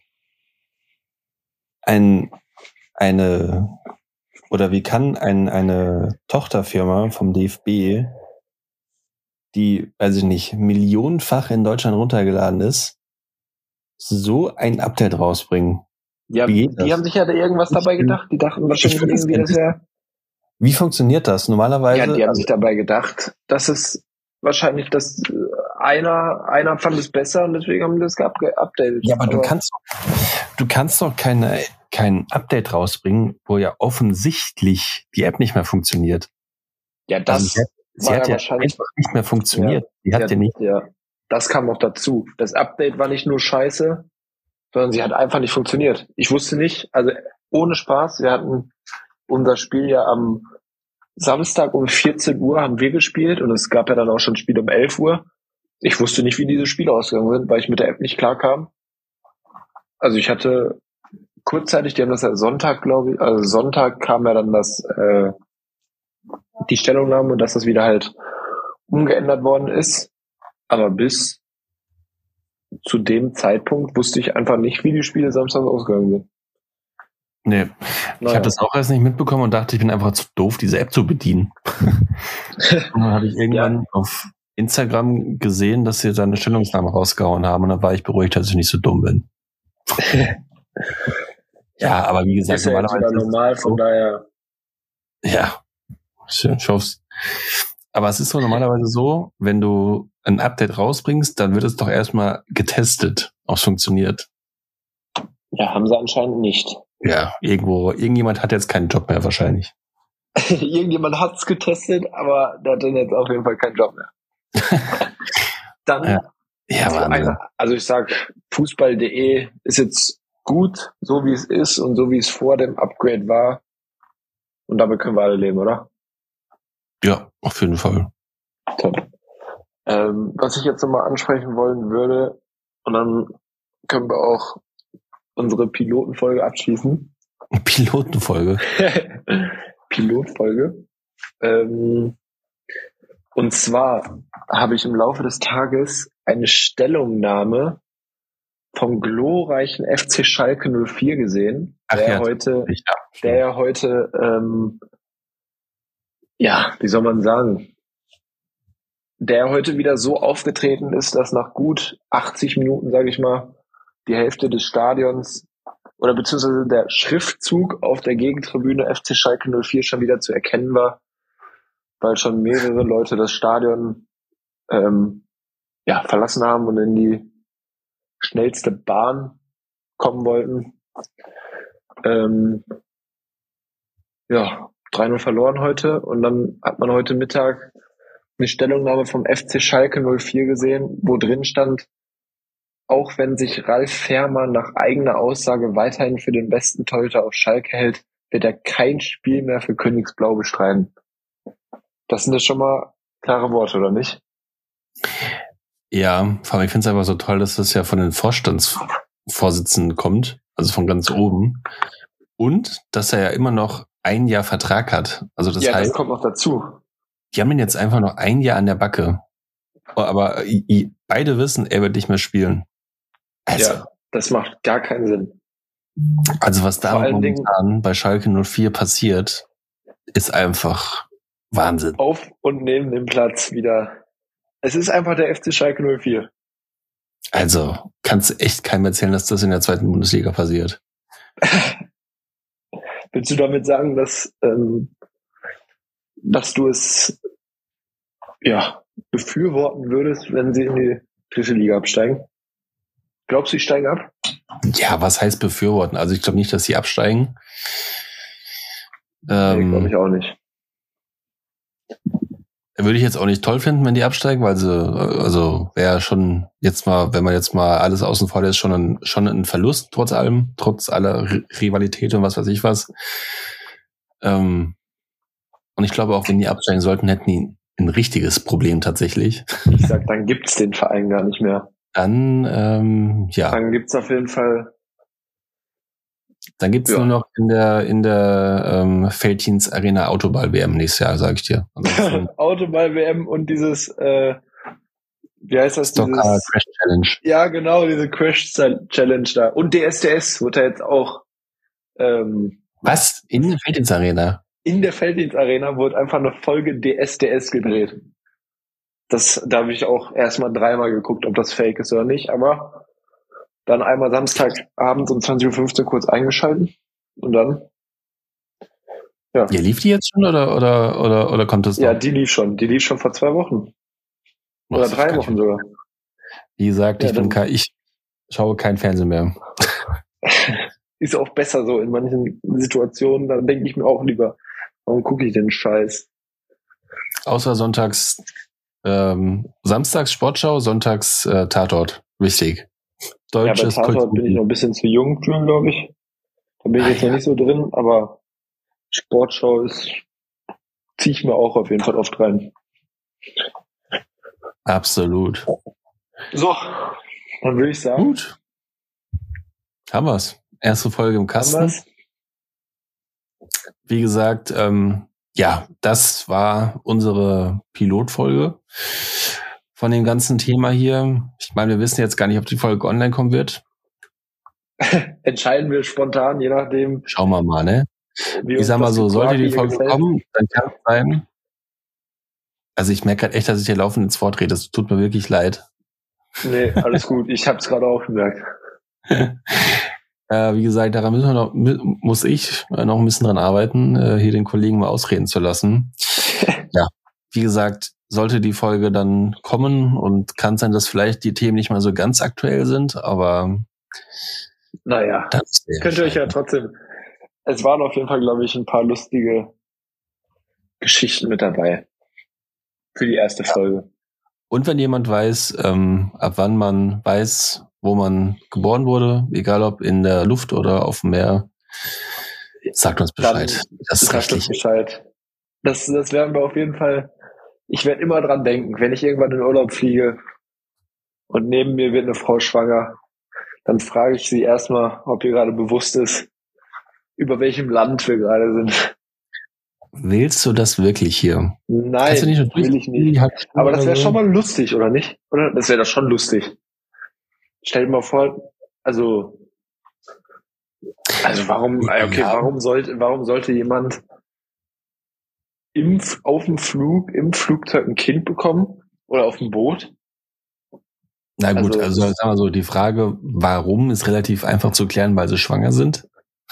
ein, eine, oder wie kann ein, eine Tochterfirma vom D F B, die, weiß ich nicht, millionenfach in Deutschland runtergeladen ist, so ein Update rausbringen? Ja, Wie die geht das? haben sich ja da irgendwas dabei gedacht. Die dachten wahrscheinlich Ich weiß irgendwie, das nicht. wäre... Wie funktioniert das? Normalerweise. Ja, die haben sich dabei gedacht, dass es wahrscheinlich das äh, einer, einer fand es besser und deswegen haben die das geupdatet. Ja, aber, aber du kannst, du kannst doch keine, kein Update rausbringen, wo ja offensichtlich die App nicht mehr funktioniert. Ja, das also sie hat, sie hat ja einfach nicht mehr funktioniert. Ja, die hat hat, ja nicht. Ja, das kam noch dazu. Das Update war nicht nur scheiße, sondern sie hat einfach nicht funktioniert. Ich wusste nicht, also ohne Spaß, wir hatten unser Spiel ja am Samstag um vierzehn Uhr haben wir gespielt und es gab ja dann auch schon ein Spiel um elf Uhr. Ich wusste nicht, wie diese Spiele ausgegangen sind, weil ich mit der App nicht klar kam. Also ich hatte kurzzeitig, die haben das ja Sonntag, glaube ich, also Sonntag kam ja dann das äh, die Stellungnahme und dass das wieder halt umgeändert worden ist. Aber bis zu dem Zeitpunkt wusste ich einfach nicht, wie die Spiele Samstag ausgegangen sind. Nee, ich naja. habe das auch erst nicht mitbekommen und dachte, ich bin einfach zu doof, diese App zu bedienen. Und dann habe ich irgendwann ja. auf Instagram gesehen, dass sie da eine Stellungnahme rausgehauen haben und dann war ich beruhigt, dass ich nicht so dumm bin. Ja, aber wie gesagt, ist ja normalerweise normal, von so, daher. Ja, ich hoffe es. Aber es ist so normalerweise so, wenn du ein Update rausbringst, dann wird es doch erstmal getestet, ob es funktioniert. Ja, haben sie anscheinend nicht. Ja, irgendwo, irgendjemand hat jetzt keinen Job mehr wahrscheinlich. Irgendjemand hat's getestet, aber der hat dann jetzt auf jeden Fall keinen Job mehr. Dann, ja, ja Wahnsinn. Also ich sag, Fußball punkt de ist jetzt gut, so wie es ist und so wie es vor dem Upgrade war. Und damit können wir alle leben, oder? Ja, auf jeden Fall. Top. Ähm, was ich jetzt nochmal ansprechen wollen würde, und dann können wir auch unsere Pilotenfolge abschließen. Pilotenfolge? Pilotfolge. Ähm, und zwar habe ich im Laufe des Tages eine Stellungnahme vom glorreichen F C Schalke null vier gesehen, Ach, der ja, heute, ja, der ja heute, ähm, ja, wie soll man sagen, der heute wieder so aufgetreten ist, dass nach gut achtzig Minuten, sage ich mal, die Hälfte des Stadions oder beziehungsweise der Schriftzug auf der Gegentribüne F C Schalke null vier schon wieder zu erkennen war, weil schon mehrere Leute das Stadion ähm, ja, verlassen haben und in die schnellste Bahn kommen wollten. Ähm, ja, drei null verloren heute und dann hat man heute Mittag eine Stellungnahme vom F C Schalke null vier gesehen, wo drin stand, auch wenn sich Ralf Fährmann nach eigener Aussage weiterhin für den besten Torhüter auf Schalke hält, wird er kein Spiel mehr für Königsblau bestreiten. Das sind ja schon mal klare Worte, oder nicht? Ja, vor allem ich finde es einfach so toll, dass das ja von den Vorstandsvorsitzenden kommt, also von ganz oben. Und dass er ja immer noch ein Jahr Vertrag hat. Also das ja, heißt, das kommt noch dazu. Die haben ihn jetzt einfach noch ein Jahr an der Backe. Aber i, i, beide wissen, er wird nicht mehr spielen. Also, ja, das macht gar keinen Sinn. Also was da Vor allen momentan Dingen, bei Schalke null vier passiert, ist einfach Wahnsinn. Auf und neben dem Platz wieder. Es ist einfach der F C Schalke null vier. Also, kannst du echt keinem erzählen, dass das in der zweiten Bundesliga passiert. Willst du damit sagen, dass, ähm, dass du es ja, befürworten würdest, wenn sie in die dritte Liga absteigen? Glaubst du, sie steigen ab? Ja, was heißt befürworten? Also ich glaube nicht, dass sie absteigen. Ähm, Nee, glaube ich auch nicht. Würde ich jetzt auch nicht toll finden, wenn die absteigen, weil sie, also wäre schon jetzt mal, wenn man jetzt mal alles außen vor lässt, schon ein, schon ein Verlust, trotz allem, trotz aller R- Rivalität und was weiß ich was. Ähm, und ich glaube auch, wenn die absteigen sollten, hätten die ein richtiges Problem tatsächlich. Ich sag, dann gibt's den Verein gar nicht mehr. Dann, ähm, ja. Dann gibt's auf jeden Fall. Dann gibt's Ja. nur noch in der in der ähm, Felddienst Arena Autoball-W M nächstes Jahr, sag ich dir. Ansonsten Autoball-W M und dieses, äh, wie heißt das? Stocker Dieses, Crash Challenge. ja, genau, diese Crash-Challenge da. Und D S D S wird da jetzt auch ähm, Was? In der Felddienst Arena? in der Felddienst-Arena wurde einfach eine Folge D S D S gedreht. Das, da habe ich auch erstmal dreimal geguckt, ob das fake ist oder nicht, aber dann einmal Samstagabends um zwanzig Uhr fünfzehn kurz eingeschalten und dann, ja. Ja, lief die jetzt schon oder oder oder oder kommt das noch? Ja, die lief schon. Die lief schon vor zwei Wochen. Oder Das drei kann Wochen ich- sogar. Wie gesagt, Ja, ich bin dann- kein, ich schaue kein Fernsehen mehr. Ist auch besser so in manchen Situationen. Da denke ich mir auch lieber, warum gucke ich den Scheiß? Außer sonntags, ähm, samstags Sportschau, sonntags äh, Tatort. Wichtig. Ja, bei Deutsches Tatort bin ich noch ein bisschen zu jung für, glaube ich. Da bin ich Ah, jetzt noch ja. nicht so drin, aber Sportschau ist, ziehe ich mir auch auf jeden Fall oft rein. Absolut. So, dann würde ich sagen, Gut. Haben wir's. Erste Folge im haben Kasten. wir's. Wie gesagt, ähm, ja, das war unsere Pilotfolge von dem ganzen Thema hier. Ich meine, wir wissen jetzt gar nicht, ob die Folge online kommen wird. Entscheiden wir spontan, je nachdem, Schauen wir mal, ne? wie Ich uns sag mal das so, sollte die Gequake Folge gefällt. kommen, dann kann es sein. Also ich merke halt echt, dass ich hier laufend ins Wort rede. Das tut mir wirklich leid. Nee, alles gut. Ich habe es gerade auch gemerkt. Äh, wie gesagt, daran müssen wir noch, mu- muss ich äh, noch ein bisschen dran arbeiten, äh, hier den Kollegen mal ausreden zu lassen. Ja, wie gesagt, sollte die Folge dann kommen und kann sein, dass vielleicht die Themen nicht mal so ganz aktuell sind, aber Naja, das ist der könnt ihr euch ja Entscheidung. trotzdem. Es waren auf jeden Fall, glaube ich, ein paar lustige Geschichten mit dabei. Für die erste Folge. Und wenn jemand weiß, ähm, ab wann man weiß, wo man geboren wurde, egal ob in der Luft oder auf dem Meer, sagt uns Bescheid. Dann Das ist Sagt uns richtig. Bescheid. Das, das werden wir auf jeden Fall. Ich werde immer dran denken, wenn ich irgendwann in Urlaub fliege und neben mir wird eine Frau schwanger, dann frage ich sie erstmal, ob ihr gerade bewusst ist, über welchem Land wir gerade sind. Willst du das wirklich hier? Nein, Kannst du nicht noch will ich nicht. durchziehen? Aber das wäre Oder schon so? mal lustig, oder nicht? Oder? Das wäre doch schon lustig. Stell dir mal vor, also, also warum, Ja. okay, warum sollte, warum sollte jemand im, auf dem Flug, im Flugzeug ein Kind bekommen? Oder auf dem Boot? Na gut, Also- also, sagen wir so, die Frage, warum, ist relativ einfach zu klären, weil sie schwanger sind.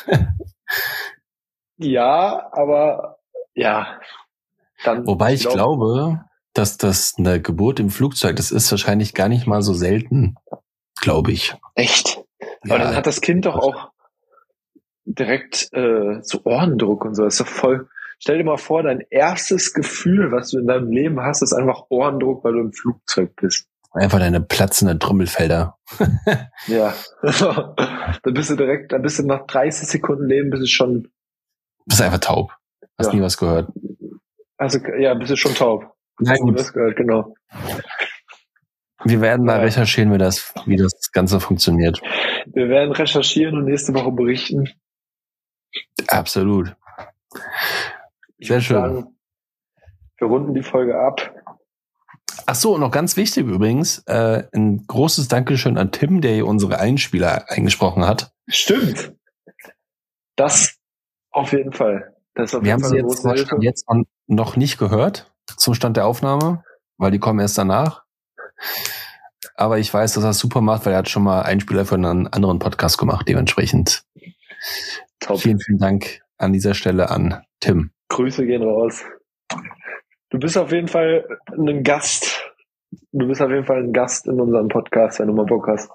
Ja, aber, ja. Dann, Wobei ich glaube, dass das eine Geburt im Flugzeug, das ist wahrscheinlich gar nicht mal so selten, glaube ich. Echt? Aber dann hat das Kind doch auch direkt äh, so Ohrendruck und so. Das ist doch voll. Stell dir mal vor, dein erstes Gefühl, was du in deinem Leben hast, ist einfach Ohrendruck, weil du im Flugzeug bist. Einfach deine platzenden Trommelfelder. Ja. Dann bist du direkt, dann bist du nach dreißig Sekunden Leben, bist du schon, Bist einfach taub. Hast Ja. nie was gehört. also ja, bist du schon taub. Na Hast du gut, das gehört, genau. wir werden mal Ja. recherchieren, wie das, wie das Ganze funktioniert. Wir werden recherchieren und nächste Woche berichten. Absolut. Ich Sehr würd schön. sagen, wir runden die Folge ab. Ach so, und noch ganz wichtig übrigens, äh, ein großes Dankeschön an Tim, der hier unsere Einspieler eingesprochen hat. Stimmt. Das auf jeden Fall. Das ist auf Wir jeden haben Fall sie eine jetzt, große Hilfe. jetzt noch nicht gehört zum Stand der Aufnahme, weil die kommen erst danach. Aber ich weiß, dass er es super macht, weil er hat schon mal Einspieler für einen anderen Podcast gemacht. Dementsprechend Top. vielen, vielen Dank an dieser Stelle an Tim. Grüße gehen raus. Du bist auf jeden Fall ein Gast. Du bist auf jeden Fall ein Gast in unserem Podcast, wenn du mal Bock hast.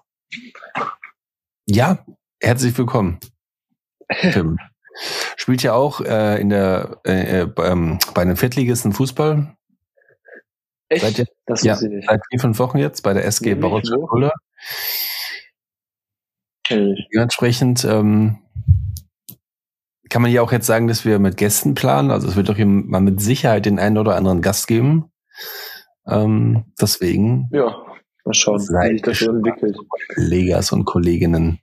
Ja, herzlich willkommen, Tim. Spielt ja auch äh, in der äh, äh, ähm, bei einem Viertligisten Fußball. Echt? Seit, ihr, Das ja, wusste ich nicht. seit vier, fünf Wochen jetzt bei der S G Nämlich Borussia wo? Fulda. Kenn ich. Dementsprechend ähm, kann man ja auch jetzt sagen, dass wir mit Gästen planen. Also es wird doch mal mit Sicherheit den einen oder anderen Gast geben. Ähm, deswegen Ja, mal schauen, wie sich das so entwickelt. Kollegas und Kolleginnen.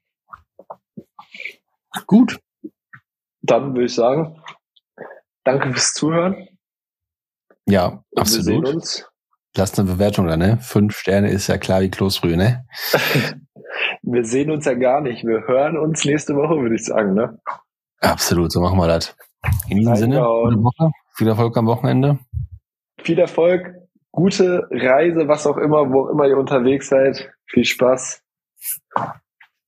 Gut. Dann würde ich sagen, danke fürs Zuhören. Ja, Und wir absolut. sehen uns. Lasst eine Bewertung da, ne? Fünf Sterne ist ja klar wie Kloßbrühe, ne? Wir sehen uns ja gar nicht. Wir hören uns nächste Woche, würde ich sagen, ne? Absolut, so machen wir das. In diesem Sinne, Reingehauen. gute Woche, viel Erfolg am Wochenende. Viel Erfolg, gute Reise, was auch immer, wo auch immer ihr unterwegs seid. Viel Spaß.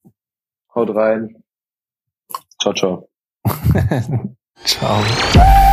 Haut rein. Ciao, ciao. Ciao.